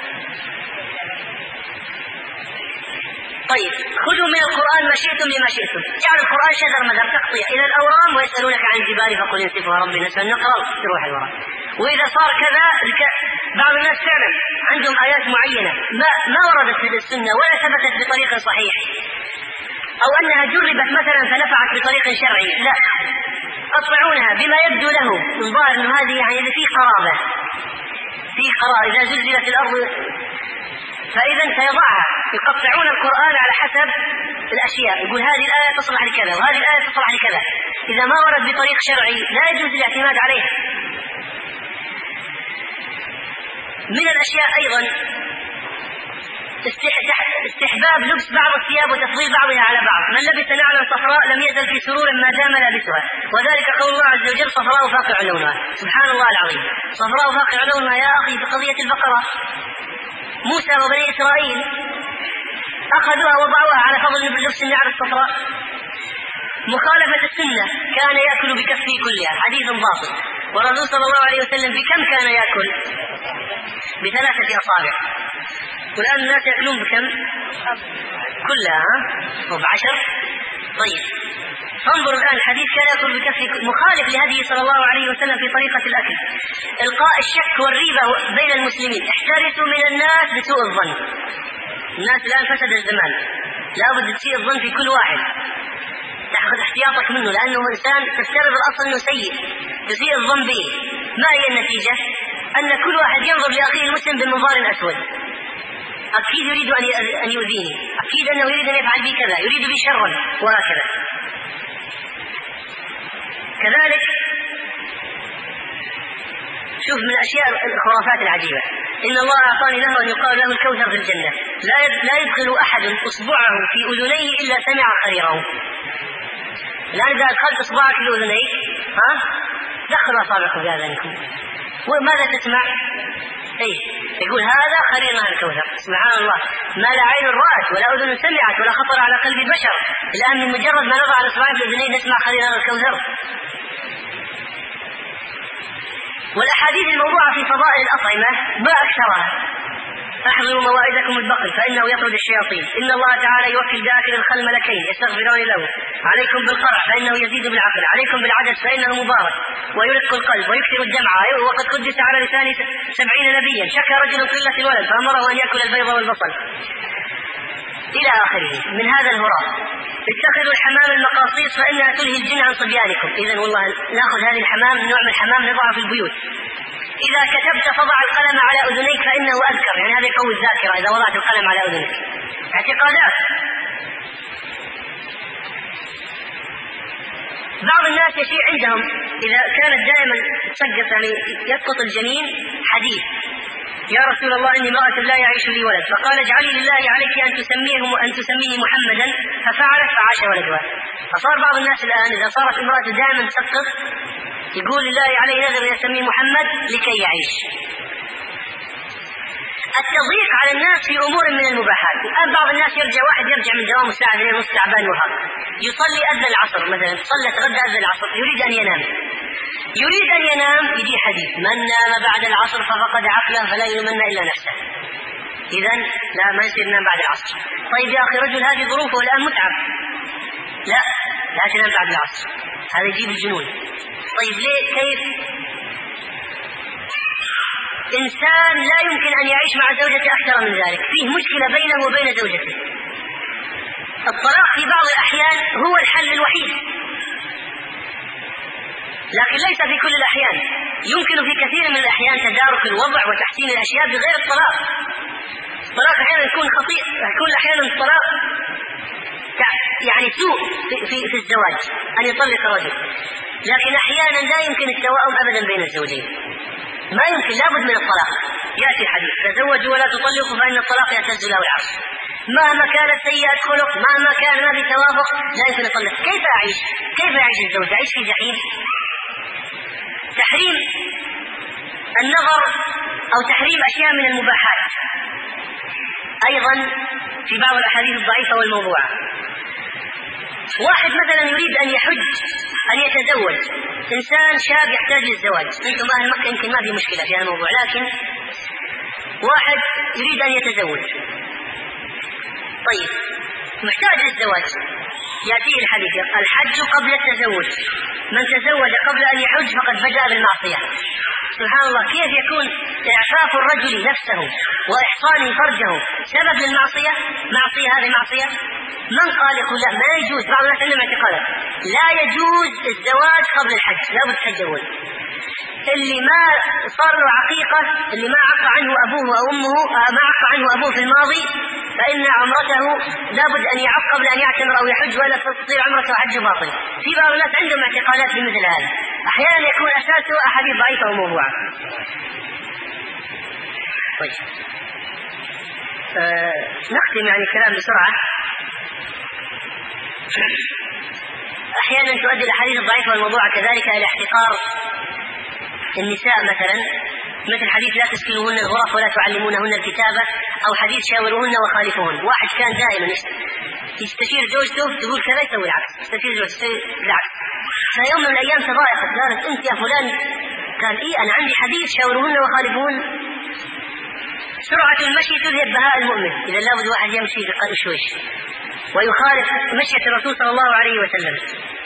S1: طيب خذوا من القرآن ما شئتم لما شئتم، جعل القرآن شجر مذهب تقطيع إلى الأورام ويسألونك عن الجبال فقل ينسفها ربي نسفا نقرأ تروح الوراء. وإذا صار كذا بعض الناس فعلا عندهم آيات معينة ما, ما وردت في السنة ولا ثبتت بطريق صحيح، أو أنها جربت مثلا فنفعت بطريق شرعي، لا قطعونها بما يبدو له الظاهر أنه هذه يعني في قرابة في قرابة إذا زلزلت الأرض فإذا سيضعها. يقطعون القرآن على حسب الأشياء، يقول هذه الآية تصلح لكذا وهذه الآية تصلح لكذا، إذا ما ورد بطريق شرعي لا يجوز الاعتماد عليه. من الأشياء أيضا استحباب لبس بعض الثياب وتفضيل بعضها على بعض. من لبس نعلا صفراء لم يزل في سرور ما دام لابسها، وذلك قول الله عز وجل صفراء فاقع لونها. سبحان الله العظيم، صفراء فاقع لونها يا أخي في قضية البقرة. موسى وبني إسرائيل أخذوها وضعوها على فضل لبس النعل الصفراء. مخالفة السنة، كان يأكل بكفه كلها، حديث باطل. والرسول صلى الله عليه وسلم بكم كان يأكل؟ بثلاثة أصابع. والآن الناس يأكلون بكم؟ كلها وبعشر. طيب انظروا الآن الحديث كان يأكل بكفه، مخالف لهديه صلى الله عليه وسلم في طريقة الأكل. إلقاء الشك والريبة بين المسلمين. احترسوا من الناس بسوء الظن. الناس الآن فسد الزمان، لا بد تسيء الظن في كل واحد، تأخذ احتياطك منه، لأنه إنسان تفترض الأصل أنه سيء، تسيء الظن به. ما هي النتيجة؟ أن كل واحد ينظر لأخيه المسلم بمنظار أسود. أكيد يريد أن يؤذيني، أكيد أنه يريد أن يفعل بي كذا، يريد بي شرا، وهكذا. كذلك شوف من الأشياء الخرافات العجيبة، إن الله أعطاني نهرا يقال له الكوثر في الجنة، لا يدخل أحد إصبعه في أذنيه إلا سمع خيره. الآن إذا أدخلت إصبعك في أذنيك، ها دخلوا أصابعكم في أذنكم، وماذا تسمع؟ أي يقول هذا خرير نهر الكوثر. سبحان الله، ما لا عين رأت ولا أذن سمعت ولا خطر على قلب البشر. الآن من مجرد ما نضع الإصبعين في الأذنين نسمع خرير نهر الكوثر. والأحاديث الموضوعة في فضائل الأطعمة ما أكثرها. احضروا موائدكم البقر فإنه يطرد الشياطين. إن الله تعالى يوكل بآكل الخل ملكين يستغفرون له. عليكم بالقرع فإنه يزيد بالعقل. عليكم بالعدس فإنه مبارك ويرق القلب ويكثر الدمع. وقد قدس على لسان سبعين نبيا. شكى رجل قلة الولد فأمره أن يأكل البيض والبصل إلى آخره من هذا الهراء. اتخذوا الحمام المقاصيص فإنها تلهي الجن عن صبيانكم. إذن والله نأخذ هذه الحمام، نوع من الحمام نضعه في البيوت. إذا كتبت فضع القلم على أذنيك فإنه أذكر، يعني هذا يقوي الذاكرة إذا وضعت القلم على أذنك. اعتقادات. بعض الناس يشيع عندهم إذا كانت دائما تسقط، يعني يسقط الجنين، حديث يا رسول الله إني امرأة لا يعيش لي ولد، فقال اجعلي لله عليك أن تسميه أن تسميه محمدا، ففعلت فعاش ولدها. فصار بعض الناس الآن إذا صارت امرأة دائما تسقط يقول لله عليه نذر أن يسميه محمد لكي يعيش. التضييق على الناس في أمور من المباحات. الآن بعض الناس يرجع، واحد يرجع من دوام الساعة اثنين ونص تعبان مرهق، يصلي أذن العصر مثلا، صلى تغدى أذن العصر، يريد أن ينام يريد أن ينام يجي حديث من نام بعد العصر ففقد عقله فلا يلومن إلا نفسه. إذن لا، ما يصير ينام بعد العصر. طيب يا أخي رجل هذه ظروفه الآن متعب، لا لا تنام بعد العصر، هذا يجيب الجنون. طيب ليه؟ كيف؟ إنسان لا يمكن أن يعيش مع زوجته أكثر من ذلك، فيه مشكلة بينه وبين زوجته. الطلاق في بعض الأحيان هو الحل الوحيد، لكن ليس في كل الأحيان. يمكن في كثير من الأحيان تدارك الوضع وتحسين الأشياء بغير الطلاق. الطلاق أحيانا يكون خطير، يكون أحيانا الطلاق يعني سوء في, في, في الزواج أن يطلق الرجل، لكن أحيانا لا يمكن التوائم أبدا بين الزوجين، ما يمكن، لابد من الطلاق. يأتي حديث تزوجوا ولا تطلقوا فإن الطلاق يهتز له العرش. مهما كانت سيئة خلق، مهما كان ما في توافق، لا يمكن يطلق. كيف أعيش؟ كيف يعيش الزوج؟ يعيش في جحيم. تحريم النظر أو تحريم أشياء من المباحات أيضا في بعض الأحاديث الضعيفة والموضوعة. واحد مثلا يريد أن يحج، أن يتزوج، إنسان شاب يحتاج للزواج. أنتم أهل مكة يمكن ما في مشكلة في هذا الموضوع، لكن واحد يريد أن يتزوج، طيب محتاج للزواج، يأتيه الحديث الحج قبل التزوج، من تزوج قبل أن يحج فقد بدأ بالمعصية. سبحان الله، كيف يكون إعفاف الرجل نفسه وإحصانه فرجه سبب للمعصية؟ معصية، هذه معصية. من قال يقول لا ما يجوز؟ بعض الناس عندهم اعتقاد لا يجوز الزواج قبل الحج، لا بد تحجبون. اللي ما صار له عقيقة، اللي ما عق عنه أبوه أو أمه، ما عق عنه أبوه في الماضي، فإن عمرته لا بد أن يعق قبل أن يعتمر أو يحج، ولا تصير عمرته حج باطل. في بعض الناس عندهم اعتقادات في مثل هذا، أحيانا يكون أساسه أحاديث ضعيفة وموضوعة. طيب آه نختم يعني الكلام بسرعة. أحيانا تؤدي الأحاديث الضعيفة والموضوعة كذلك إلى احتقار النساء، مثلا مثل حديث لا تسكنوهن الغرف ولا تعلمونهن الكتابة، أو حديث شاوروهن وخالفوهن. واحد كان دائما يستشير زوجته تقول كذا يسوي العكس، يستشير زوجته العكس. فيوم من الأيام تضايقت، قالت أنت يا فلان، قال إيه أنا عندي حديث شاوروهن وخالفوهن. سرعة المشي تذهب بهاء المؤمن، إذا لابد واحد يمشي بشويش ويخالف مشية الرسول صلى الله عليه وسلم.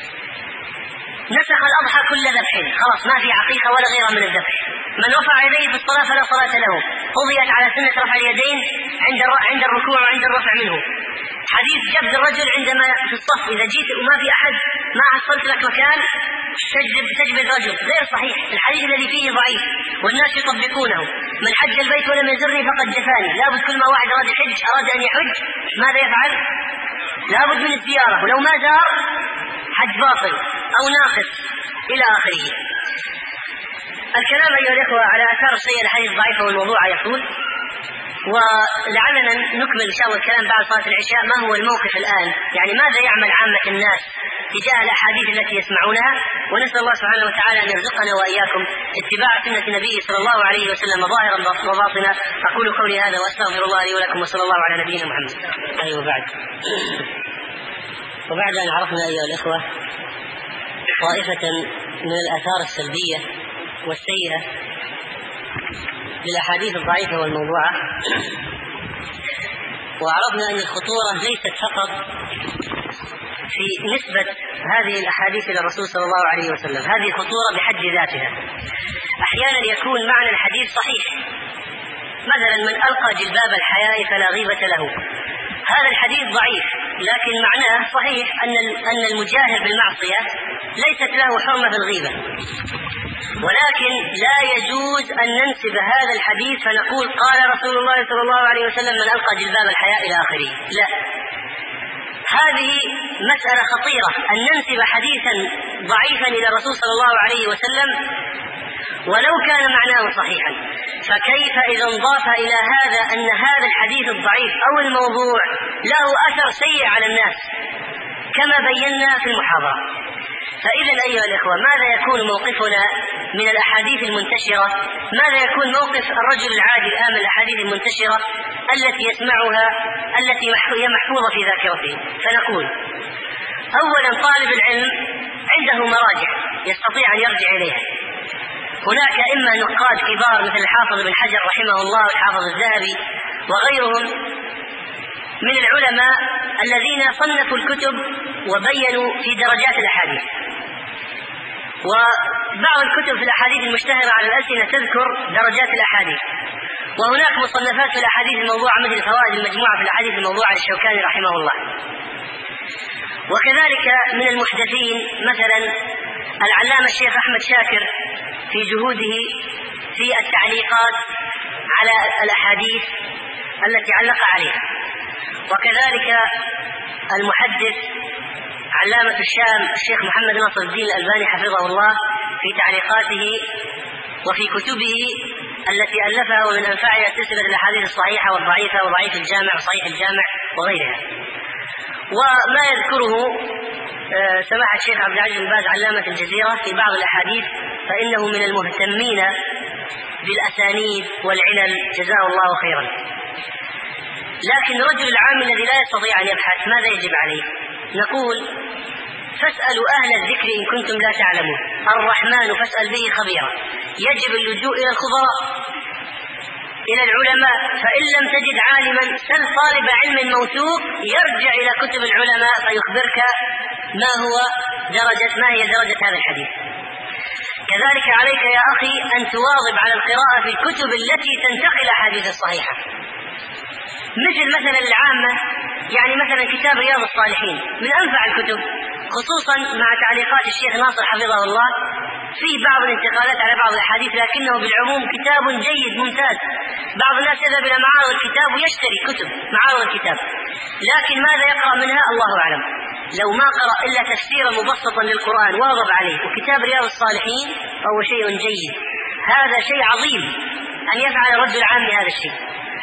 S1: نسخ الأضحى كل ذبح، خلاص ما في عقيقة ولا غيرها من الذبح. من رفع يديه في الصلاة فلا صلاة له، قضيت على سنة رفع اليدين عند عند الركوع وعند الرفع منه. حديث جبد الرجل عندما في الصف، إذا جيت وما في أحد ما حصلت لك مكان تجب تجبد الرجل، غير صحيح. الحديث الذي فيه ضعيف والناس يطبقونه. من حج البيت ولم يزرني فقد جفاني. لابد كل ما واحد أراد يحج أراد أن يحج ماذا يفعل؟ لابد من الزيارة، ولو ما زار حج باطل أو ناقص إلى آخره. الكلام أيها الإخوة على آثار السيئة الحديث الضعيفة والموضوعة يطول، ولعلنا نكمل إن شاء الله الكلام بعد صلاة العشاء. ما هو الموقف الآن؟ يعني ماذا يعمل عامة الناس تجاه الأحاديث التي يسمعونها؟ ونسأل الله سبحانه وتعالى أن يرزقنا وإياكم اتباع سنة نبيه صلى الله عليه وسلم ظاهرا وباطنا. أقول قولي هذا وأستغفر الله لي ولكم، وصلى الله على نبينا محمد. أيوة بعد وبعد أن عرفنا أيها الإخوة طائفة من الآثار السلبية والسيئة للأحاديث الضعيفة والموضوعة، وعرفنا أن الخطورة ليست فقط في نسبة هذه الأحاديث إلى الرسول صلى الله عليه وسلم، هذه خطورة بحد ذاتها. أحيانا يكون معنى الحديث صحيح، مثلا من ألقى جلباب الحياء فلا غيبة له، هذا الحديث ضعيف لكن معناه صحيح، أن أن المجاهر بالمعصية ليست له حرمة في الغيبة. ولكن لا يجوز أن ننسب هذا الحديث فنقول قال رسول الله صلى الله عليه وسلم من ألقى جلباب الحياء إلى آخره. لا، هذه مسألة خطيرة أن ننسب حديثا ضعيفا إلى الرسول صلى الله عليه وسلم ولو كان معناه صحيحا. فكيف إذا انضاف إلى هذا أن هذا الحديث الضعيف أو الموضوع له أثر سيء على الناس كما بينا في المحاضرة؟ فإذا أيها الإخوة ماذا يكون موقفنا من الأحاديث المنتشرة؟ ماذا يكون موقف الرجل العادي الآن من الأحاديث المنتشرة التي يسمعها التي هي محفوظة في ذاكرته؟ فنقول أولا طالب العلم عنده مراجع يستطيع أن يرجع إليها. هناك إما نقاد كبار مثل الحافظ بن حجر رحمه الله والحافظ الذهبي وغيرهم من العلماء الذين صنفوا الكتب وبينوا في درجات الأحاديث. وبعض الكتب في الأحاديث المشتهرة على الألسنة تذكر درجات الأحاديث، وهناك مصنفات في الأحاديث الموضوعة مثل فوائد المجموعة في الأحاديث الموضوعة للشوكاني رحمه الله. وكذلك من المحدثين مثلا العلامة الشيخ أحمد شاكر في جهوده في التعليقات على الأحاديث التي علق عليها، وكذلك المحدث علامة الشام الشيخ محمد ناصر الدين الألباني حفظه الله في تعليقاته وفي كتبه التي ألفها، ومن أنفعها سلسلة الأحاديث الصحيحة والضعيفة وضعيف الجامع وصحيح الجامع وغيرها. وما يذكره سماحة الشيخ عبد العزيز بن باز علامة الجزيرة في بعض الأحاديث فإنه من المهتمين بالأسانيد والعلل جزاه الله خيرا. لكن الرجل العام الذي لا يستطيع أن يبحث ماذا يجب عليه؟ نقول فاسألوا أهل الذكر إن كنتم لا تعلمون، الرحمن فاسأل به خبيرا. يجب اللجوء إلى الخبراء إلى العلماء، فإن لم تجد عالما سل طالب علم موثوق يرجع إلى كتب العلماء فيخبرك ما هو درجة ما هي درجة هذا الحديث. كذلك عليك يا أخي أن تواظب على القراءة في الكتب التي تنتقي الأحاديث الصحيحة، مثل مثلا العامة، يعني مثلا كتاب رياض الصالحين من أنفع الكتب، خصوصا مع تعليقات الشيخ ناصر حفظه الله فيه بعض الانتقالات على بعض الأحاديث، لكنه بالعموم كتاب جيد ممتاز. بعض الناس يذهب إلى معارض الكتاب ويشتري كتب معارض الكتاب، لكن ماذا يقرأ منها الله أعلم. لو ما قرأ إلا تفسيرا مبسطا للقرآن واظب عليه، وكتاب رياض الصالحين فهو شيء جيد. هذا شيء عظيم أن يفعل الرجل العام هذا الشيء.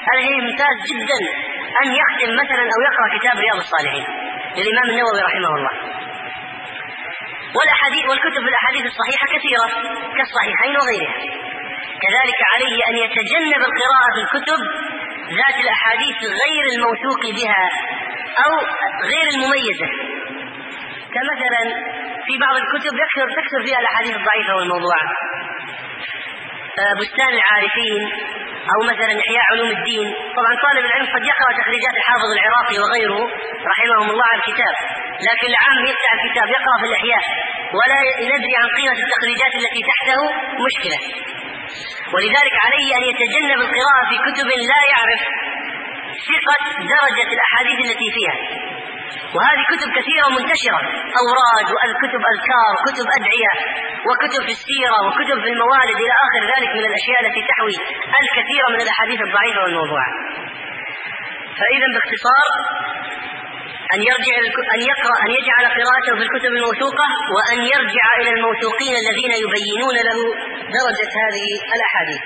S1: هذا شيء ممتاز جدا أن يختم مثلا أو يقرأ كتاب رياض الصالحين للإمام النووي رحمه الله. والأحاديث والكتب في الأحاديث الصحيحة كثيرة كالصحيحين وغيرها. كذلك عليه أن يتجنب القراءة في الكتب ذات الأحاديث غير الموثوق بها أو غير المميزة، كمثلا في بعض الكتب يكثر تكثر فيها الأحاديث الضعيفة والموضوعة، بستان العارفين أو مثلا إحياء علوم الدين. طبعا طالب العلم قد يقرأ تخريجات الحافظ العراقي وغيره رحمهم الله على الكتاب، لكن العام يفتح الكتاب يقرأ في الإحياء ولا ندري عن قيمة التخريجات التي تحته، مشكلة. ولذلك عليه أن يتجنب القراءة في كتب لا يعرف ثقة درجة الأحاديث التي فيها، وهذه كتب كثيرة ومنتشرة، أوراد وكتب أذكار وكتب أدعية وكتب في السيرة وكتب في الموالد إلى آخر ذلك من الأشياء التي تحوي الكثير من الأحاديث الضعيفة والموضوعة. فإذا باختصار أن يرجع أن يقرأ أن يجعل قراءته في الكتب الموثوقة، وأن يرجع إلى الموثوقين الذين يبينون له درجة هذه الأحاديث.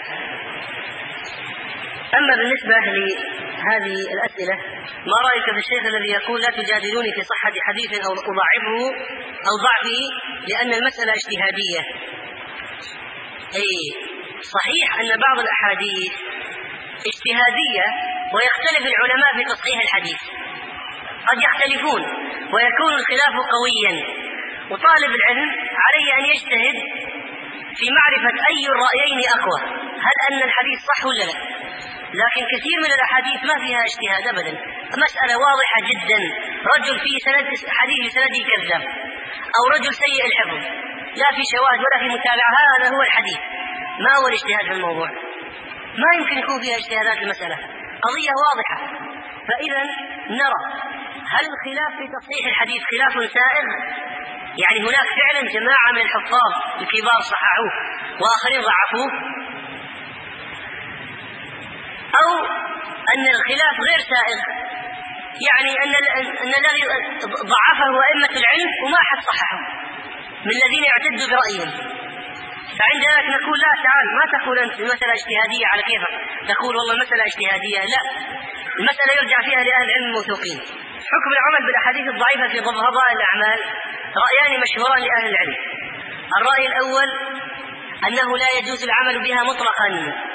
S1: أما بالنسبة لهذه الأسئلة، ما رأيك في الشيخ الذي يقول لا تجادلوني في صحة حديث أو أضعفه أو ضعفه لأن المسألة اجتهادية؟ أي صحيح أن بعض الأحاديث اجتهادية ويختلف العلماء في تصحيح الحديث، قد يختلفون ويكون الخلاف قويا، وطالب العلم عليه أن يجتهد في معرفة أي الرأيين أقوى، هل أن الحديث صح ولا لا. لكن كثير من الأحاديث ما فيها اجتهاد أبدا، مسألة واضحة جدا، رجل في سند حديث سنده كذاب أو رجل سيء الحفظ، لا في شواهد ولا في متابعة، هذا هو الحديث. ما هو الاجتهاد في الموضوع؟ ما يمكن يكون فيها اجتهادات المسألة، قضية واضحة. فإذا نرى هل الخلاف في تصحيح الحديث خلاف سائغ، يعني هناك فعلا جماعة من الحفاظ الكبار صححوه وآخرين ضعفوه، أو أن الخلاف غير سائغ، يعني أن أن الذي ضعفه أئمة العلم وما حد صححه من الذين يعتدوا برأيهم. فعند ذلك نقول لا، تعال ما تقول أنت المسألة اجتهادية على كيفك، تقول والله مسألة اجتهادية، لا، المسألة يرجع فيها لأهل العلم الموثوقين. حكم العمل بالأحاديث الضعيفة في فضائل الأعمال رأيان مشهوران لأهل العلم. الرأي الأول أنه لا يجوز العمل بها مطلقا،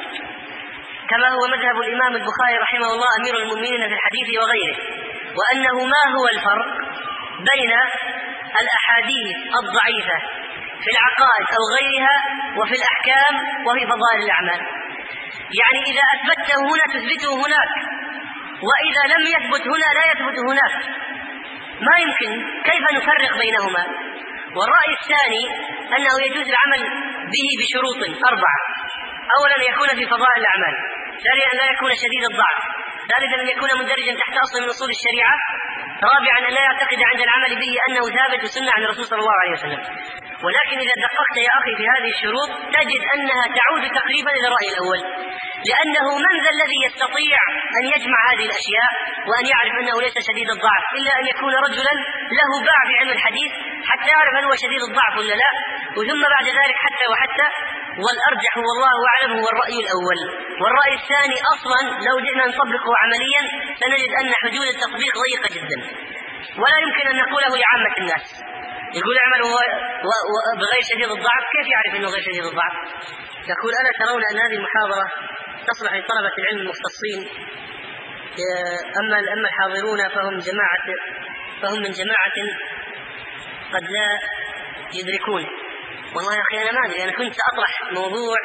S1: كما هو مذهب الإمام البخاري رحمه الله أمير المؤمنين في الحديث وغيره، وأنه ما هو الفرق بين الأحاديث الضعيفة في العقائد أو غيرها وفي الأحكام وفي فضائل الأعمال. يعني إذا أثبته هنا تثبته هناك، وإذا لم يثبت هنا لا يثبت هناك، ما يمكن، كيف نفرق بينهما؟ والرأي الثاني أنه يجوز العمل به بشروط أربعة: أولا يكون في فضائل الأعمال، ثانيا أن لا يكون شديد الضعف، ثالثا أن يكون مندرجا تحت أصل من أصول الشريعة، رابعا أن لا يعتقد عند العمل به أنه ثابت سنة عن الرسول صلى الله عليه وسلم. ولكن إذا دققت يا أخي في هذه الشروط تجد أنها تعود تقريبا إلى الرأي الأول، لأنه من ذا الذي يستطيع أن يجمع هذه الأشياء وأن يعرف أنه ليس شديد الضعف إلا أن يكون رجلا له باع في علم الحديث حتى يعرف هل هو شديد الضعف ولا لا، وثم بعد ذلك حتى وحتى والأرجح والله أعلم هو الرأي الأول. والرأي الثاني أصلا لو جئنا نطبقه عمليا سنجد أن حدود التطبيق ضيقة جدا، ولا يمكن أن نقوله لعامة الناس. يقول اعملوا بغير شديد الضعف، كيف يعرف أنه غير شديد الضعف؟ يقول ألا ترون أن هذه المحاضرة تصلح لطلبة العلم المختصين، أما أما الحاضرون فهم جماعة فهم من جماعة قد لا يدركون. والله يا أخي أنا ما أدري، أنا كنت أطرح موضوع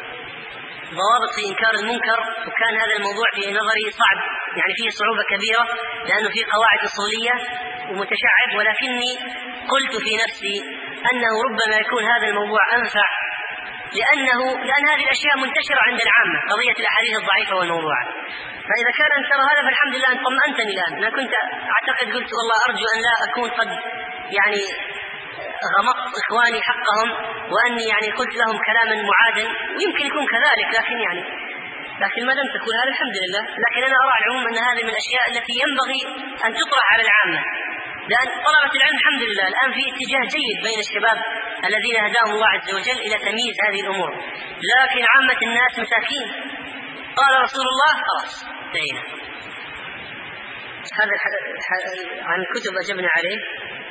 S1: ضوابط في إنكار المنكر، وكان هذا الموضوع في نظري صعب، يعني فيه صعوبة كبيرة لأنه فيه قواعد أصولية ومتشعب، ولكني قلت في نفسي أنه ربما يكون هذا الموضوع أنفع، لأنه لأن هذه الأشياء منتشرة عند العامة، قضية الأحاديث الضعيفة والموضوعات. فإذا كان أن ترى هذا فالحمد لله أن طمأنتني الآن. أنا كنت أعتقد قلت والله أرجو أن لا أكون قد يعني غمضت إخواني حقهم، وأني يعني قلت لهم كلاما معادا، ويمكن يكون كذلك، لكن يعني لكن ما دام تقول هذا الحمد لله. لكن أنا أرى على العموم أن هذه من الأشياء التي ينبغي أن تطرح على العامة، لأن طلبة العلم الحمد لله الآن في اتجاه جيد بين الشباب الذين هداهم الله عز وجل إلى تمييز هذه الأمور، لكن عامة الناس مساكين قال رسول الله خلاص انتهينا. هذا عن الكتب أجبنا عليه.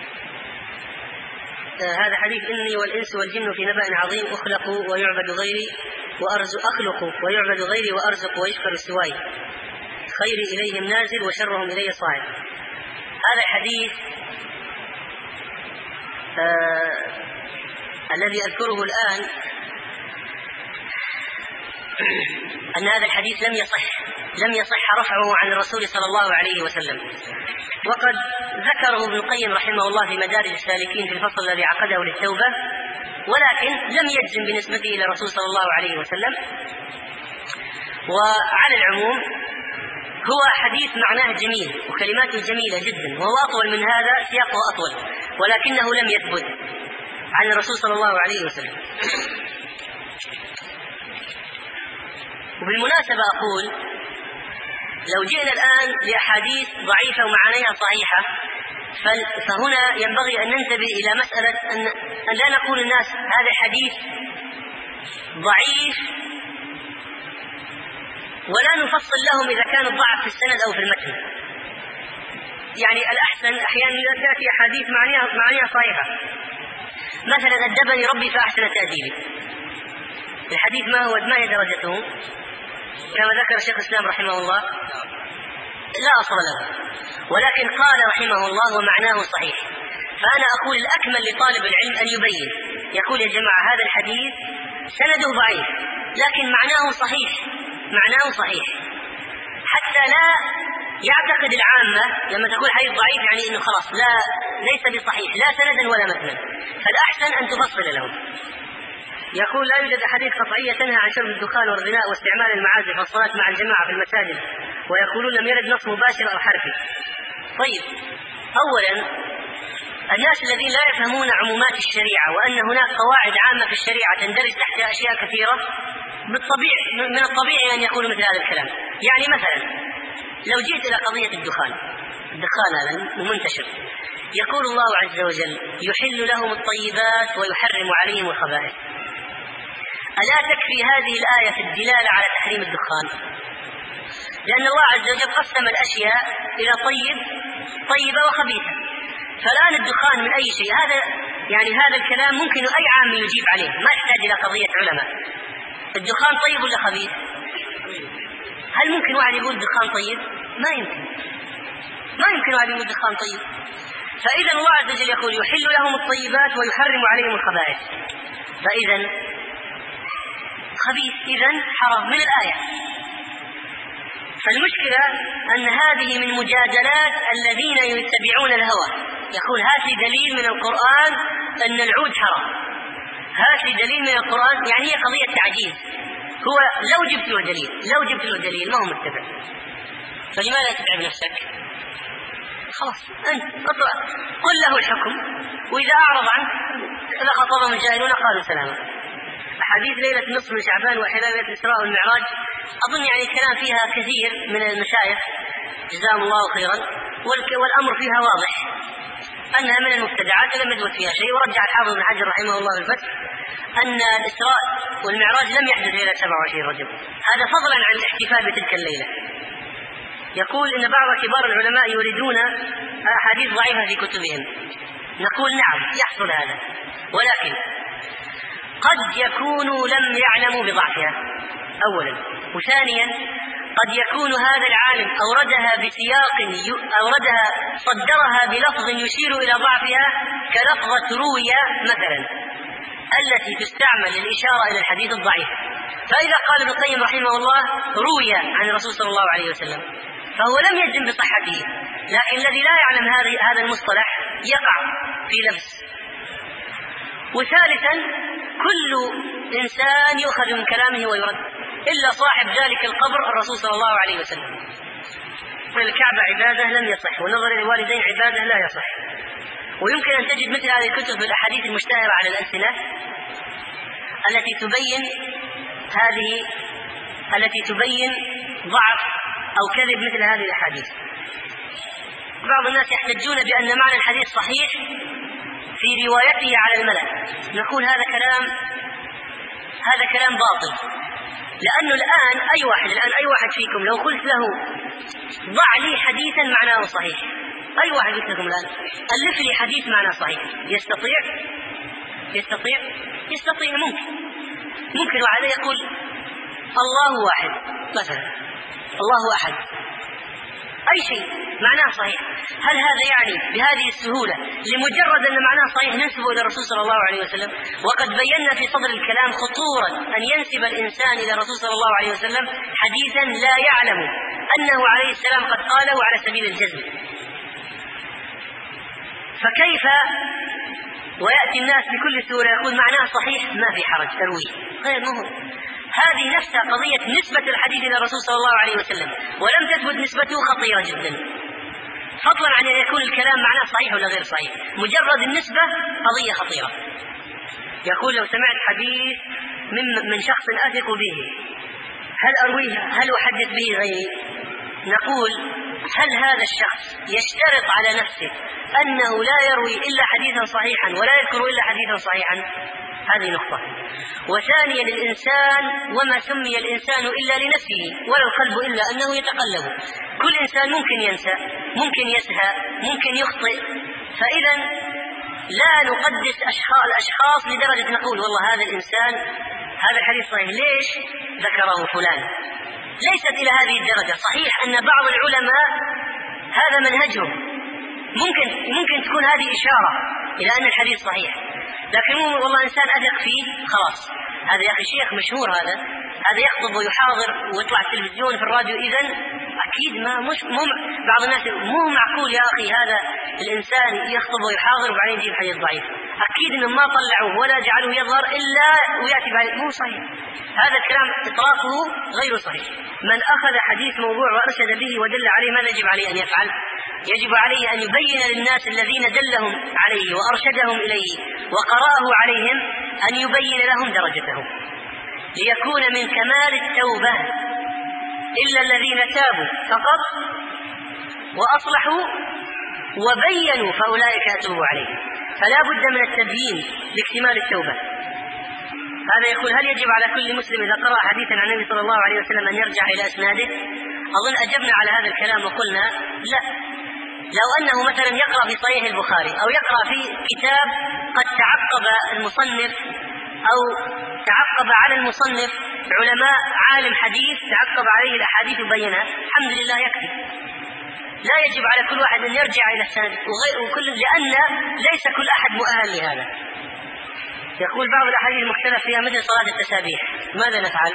S1: هذا حديث إني والإنس والجن في نبأ عظيم أخلقوا ويعبد غيري وأرزق أخلق ويعبد غيري وأرزق ويشكر سواي خيري إليهم نازل وشرهم إلي صاعد. هذا الحديث آه الذي أذكره الآن أن هذا الحديث لم يصح لم يصح رفعه عن الرسول صلى الله عليه وسلم، وقد ذكره ابن القيم رحمه الله في مدارج السالكين في الفصل الذي عقده للتوبة، ولكن لم يجزم بنسبته إلى الرسول صلى الله عليه وسلم. وعلى العموم هو حديث معناه جميل وكلماته جميلة جدا، وهو أطول من هذا، سياقه أطول، ولكنه لم يثبت عن الرسول صلى الله عليه وسلم. وبالمناسبة أقول لو جئنا الآن لأحاديث ضعيفة ومعانيها صحيحة، فهنا ينبغي أن ننتبه إلى مسألة أن لا نقول الناس هذا الحديث ضعيف ولا نفصل لهم إذا كان الضعف في السند أو في المتن. يعني الأحسن أحيانا تأتي أحاديث معانيها معانيها صحيحة، مثلا أدبني ربي فأحسن تأديبي، الحديث ما هو ما هي درجته كما ذكر شيخ الإسلام رحمه الله؟ لا أصل له، ولكن قال رحمه الله ومعناه صحيح. فأنا أقول الأكمل لطالب العلم أن يبين، يقول يا جماعة هذا الحديث سنده ضعيف لكن معناه صحيح، معناه صحيح، حتى لا يعتقد العامة لما تقول حديث ضعيف يعني إنه خلاص لا ليس بصحيح لا سندا ولا متنا. فالأحسن أن تفصل لهم. يقول لا يوجد أحاديث قطعية تنهى عن شرب الدخان والغناء واستعمال المعازف والصلاة مع الجماعة في المساجد، ويقولون لم يرد نص مباشر أو حرفي. طيب، أولا الناس الذين لا يفهمون عمومات الشريعة وأن هناك قواعد عامة في الشريعة تندرج تحتها أشياء كثيرة، بالطبيعي من الطبيعي أن يقولوا مثل هذا الكلام. يعني مثلا لو جئت إلى قضية الدخان، الدخان هذا المنتشر، يقول الله عز وجل يحل لهم الطيبات ويحرم عليهم الخبائث. ألا تكفي هذه الآية في الدلالة على تحريم الدخان؟ لأن الله عز وجل قسم الأشياء إلى طيب طيبة وخبيثة. فالآن الدخان من أي شيء، هذا يعني هذا الكلام ممكن أي عام يجيب عليه، ما يحتاج إلى قضية علماء. الدخان طيب ولا خبيث؟ هل ممكن واحد يقول الدخان طيب؟ ما يمكن، ما يمكن واحد يقول الدخان طيب. فإذا الله عز وجل يقول يحل لهم الطيبات ويحرم عليهم الخبائث، فإذا خبيث إذن حرام من الآية. فالمشكلة أن هذه من مجادلات الذين يتبعون الهوى، يقول هات لي دليل من القرآن أن العود حرام، هات لي دليل من القرآن، يعني هي قضية تعجيز. هو لو جبت له دليل لو جبت له دليل ما هو متبع، فلماذا تتعب نفسك؟ خلاص أنت اطلع قل له الحكم، وإذا أعرض عنه إذا خطبهم الجاهلون قالوا سلاما. حديث ليلة نصف من شعبان وحلال ليلة الإسراء والمعراج أظن يعني الكلام فيها كثير من المشايخ جزاهم الله خيرا، والأمر فيها واضح أنها من المبتدعات لم يثبت فيها شيء. ورجع الحافظ ابن حجر رحمه الله في الفتح أن الإسراء والمعراج لم يحدث ليلة سبعة وعشرين رجب، هذا فضلا عن الاحتفال بتلك الليلة. يقول إن بعض كبار العلماء يريدون أحاديث ضعيفة في كتبهم، نقول نعم يحصل هذا، ولكن قد يكونوا لم يعلموا بضعفها أولا، وثانيا قد يكون هذا العالم أوردها بسياق أوردها صدرها بلفظ يشير إلى ضعفها كلفظة روية مثلا التي تستعمل للإشارة إلى الحديث الضعيف. فإذا قال ابن القيم رحمه الله روي عن الرسول صلى الله عليه وسلم فهو لم يجزم بصحته، لكن الذي لا يعلم هذا المصطلح يقع في لبس. وثالثا كل إنسان يؤخذ من كلامه ويرد إلا صاحب ذلك القبر الرسول صلى الله عليه وسلم. الكعبة عبادة لم يصح، والنظر إلى الوالدين عبادة لا يصح. ويمكن أن تجد مثل هذه الكتب في الأحاديث المشتهرة على الألسنة التي تبين هذه التي تبين ضعف أو كذب مثل هذه الأحاديث. بعض الناس يحتجون بأن معنى الحديث صحيح في روايته على الملأ، نقول هذا كلام هذا كلام باطل، لأنه الآن أي واحد الآن أي واحد فيكم لو قلت له ضع لي حديثا معناه صحيح، أي واحد قلت لكم الآن ألف لي حديث معناه صحيح، يستطيع يستطيع يستطيع ممكن ممكن وعليه يقول الله واحد مثلا، الله أحد، أي شيء معناه صحيح. هل هذا يعني بهذه السهولة لمجرد أن معناه صحيح ننسبه إلى الرسول صلى الله عليه وسلم؟ وقد بينا في صدر الكلام خطورة أن ينسب الإنسان إلى الرسول صلى الله عليه وسلم حديثا لا يعلم أنه عليه السلام قد قاله على سبيل الجزم. فكيف ويأتي الناس بكل سهولة يقول معناه صحيح ما في حرج ترويه، غير مهم. هذه نفسها قضية نسبة الحديث إلى الرسول صلى الله عليه وسلم ولم تثبت نسبته خطيرة جدا، فضلا عن أن يكون الكلام معناه صحيح ولا غير صحيح، مجرد النسبة قضية خطيرة. يقول لو سمعت حديث من, من شخص أثق به هل أرويه هل أحدث به غيري؟ نقول هل هذا الشخص يشترط على نفسه أنه لا يروي إلا حديثا صحيحا ولا يذكر إلا حديثا صحيحا؟ هذه نقطة. وثانيا الإنسان وما سمي الإنسان إلا لنفسه ولا القلب إلا أنه يتقلب، كل إنسان ممكن ينسى ممكن يسهى ممكن يخطئ، فإذا لا نقدس أشخاص الأشخاص لدرجة نقول والله هذا الإنسان هذا الحديث صحيح ليش ذكره فلان، ليست إلى هذه الدرجة. صحيح أن بعض العلماء هذا منهجهم، ممكن ممكن تكون هذه إشارة إلى أن الحديث صحيح، لكن مو والله إنسان أثق فيه خلاص هذا يا أخي شيخ مشهور، هذا هذا يخطب ويحاضر ويطلع التلفزيون في الراديو، إذن أكيد ما مش مو بعض الناس مو معقول يا أخي هذا الإنسان يخطب ويحاضر وبعدين يجيب حديث ضعيف، أكيد إنه ما طلعوه ولا جعلوه يظهر إلا ويأتي بعد، مو صحيح هذا الكلام إطلاقه غير صحيح. من أخذ حديث موضوع وأرشد به ودل عليه ماذا يجب عليه أن يفعل؟ يجب عليه أن يبين للناس الذين دلهم عليه وأرشدهم إليه وقرأه عليهم أن يبين لهم درجتهم، ليكون من كمال التوبة إلا الذين تابوا فقط وأصلحوا وبينوا فأولئك أتوب عليهم، فلا بد من التبيين لاكتمال التوبة. هذا يقول هل يجب على كل مسلم إذا قرأ حديثا عن النبي صلى الله عليه وسلم أن يرجع إلى أسناده؟ أظن أجبنا على هذا الكلام وقلنا لا، لو أنه مثلا يقرأ في صحيح البخاري أو يقرأ في كتاب قد تعقب المصنف أو تعقب على المصنف علماء عالم حديث تعقب عليه الأحاديث وبينها، الحمد لله يكفي. لا يجب على كل واحد أن يرجع إلى السند وكل، لأن ليس كل أحد مؤهل لهذا. يقول بعض الأحاديث المختلف فيها مثل صلاة التسابيح ماذا نفعل؟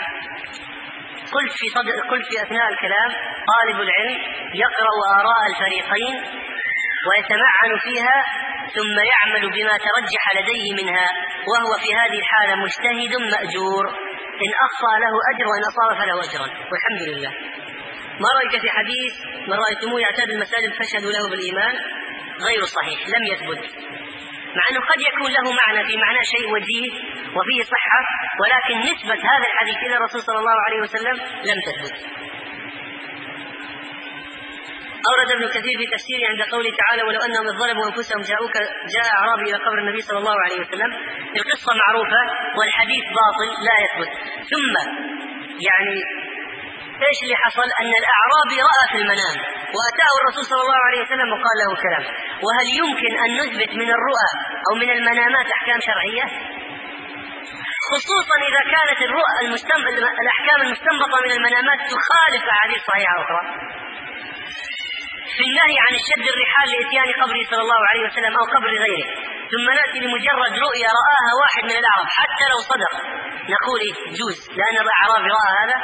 S1: قلت في صدر قلت في أثناء الكلام طالب العلم يقرأ آراء الفريقين ويتمعن فيها ثم يعمل بما ترجح لديه منها، وهو في هذه الحالة مجتهد مأجور، إن أخطأ له أجر وإن أصاب فله أجرا والحمد لله. ما رأيك في حديث من رأيتموه يعتاد المساجد فاشهدوا له بالإيمان؟ غير صحيح لم يثبت، مع أنه قد يكون له معنى في معنى شيء وجيه وفيه صحة، ولكن نسبة هذا الحديث إلى الرسول صلى الله عليه وسلم لم تثبت. أورد ابن كثير في تفسيره عند قوله تعالى ولو أنهم إذ ظلموا أنفسهم جاءوك جاء أعرابي إلى قبر النبي صلى الله عليه وسلم، القصة معروفة والحديث باطل لا يثبت. ثم يعني إيش اللي حصل؟ أن الأعرابي رأى في المنام وأتاه الرسول صلى الله عليه وسلم وقال له كلام. وهل يمكن أن نثبت من الرؤى أو من المنامات أحكام شرعية؟ خصوصا إذا كانت الرؤى المستنبط الأحكام المستنبطة من المنامات تخالف أحاديث صحيحة أخرى في النهي عن الشد الرحال لإتيان قبره صلى الله عليه وسلم أو قبر غيره، ثم نأتي لمجرد رؤيا رآها واحد من الأعراب حتى لو صدق نقول إيه جوز لأن الأعرابي رأى هذا.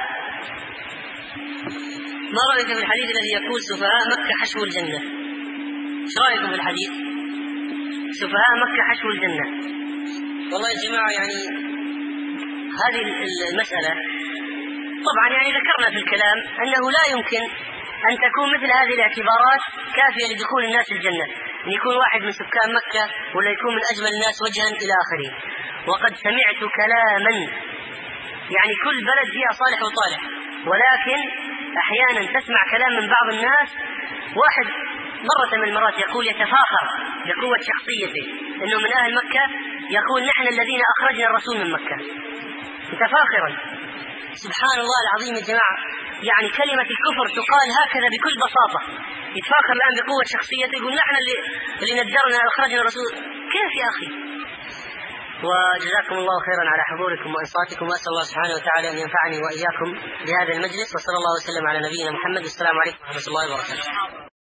S1: ما رأيك في الحديث الذي يقول سفهاء مكة حشو الجنة؟ ايش رأيكم في الحديث سفهاء مكة حشو الجنة؟ والله يا جماعة يعني هذه المسألة طبعا يعني ذكرنا في الكلام أنه لا يمكن أن تكون مثل هذه الاعتبارات كافية لدخول الناس الجنة، أن يكون واحد من سكان مكة ولا يكون من أجمل الناس وجها إلى آخره. وقد سمعت كلاما يعني كل بلد فيها صالح وطالح، ولكن أحيانا تسمع كلام من بعض الناس واحد مرة من المرات يقول يتفاخر بقوة شخصيته إنه من أهل مكة، يقول نحن الذين أخرجنا الرسول من مكة. متفاخرا. سبحان الله العظيم يا جماعة، يعني كلمة الكفر تقال هكذا بكل بساطة. يتفاخر الآن بقوة شخصيته، يقول نحن اللي, اللي ندرنا أخرجنا الرسول. كيف يا أخي؟ وجزاكم الله خيرا على حضوركم وإنصاتكم، وأسأل الله سبحانه وتعالى أن ينفعني وإياكم بهذا المجلس، وصلى الله وسلم على نبينا محمد. والسلام عليكم ورحمة الله وبركاته.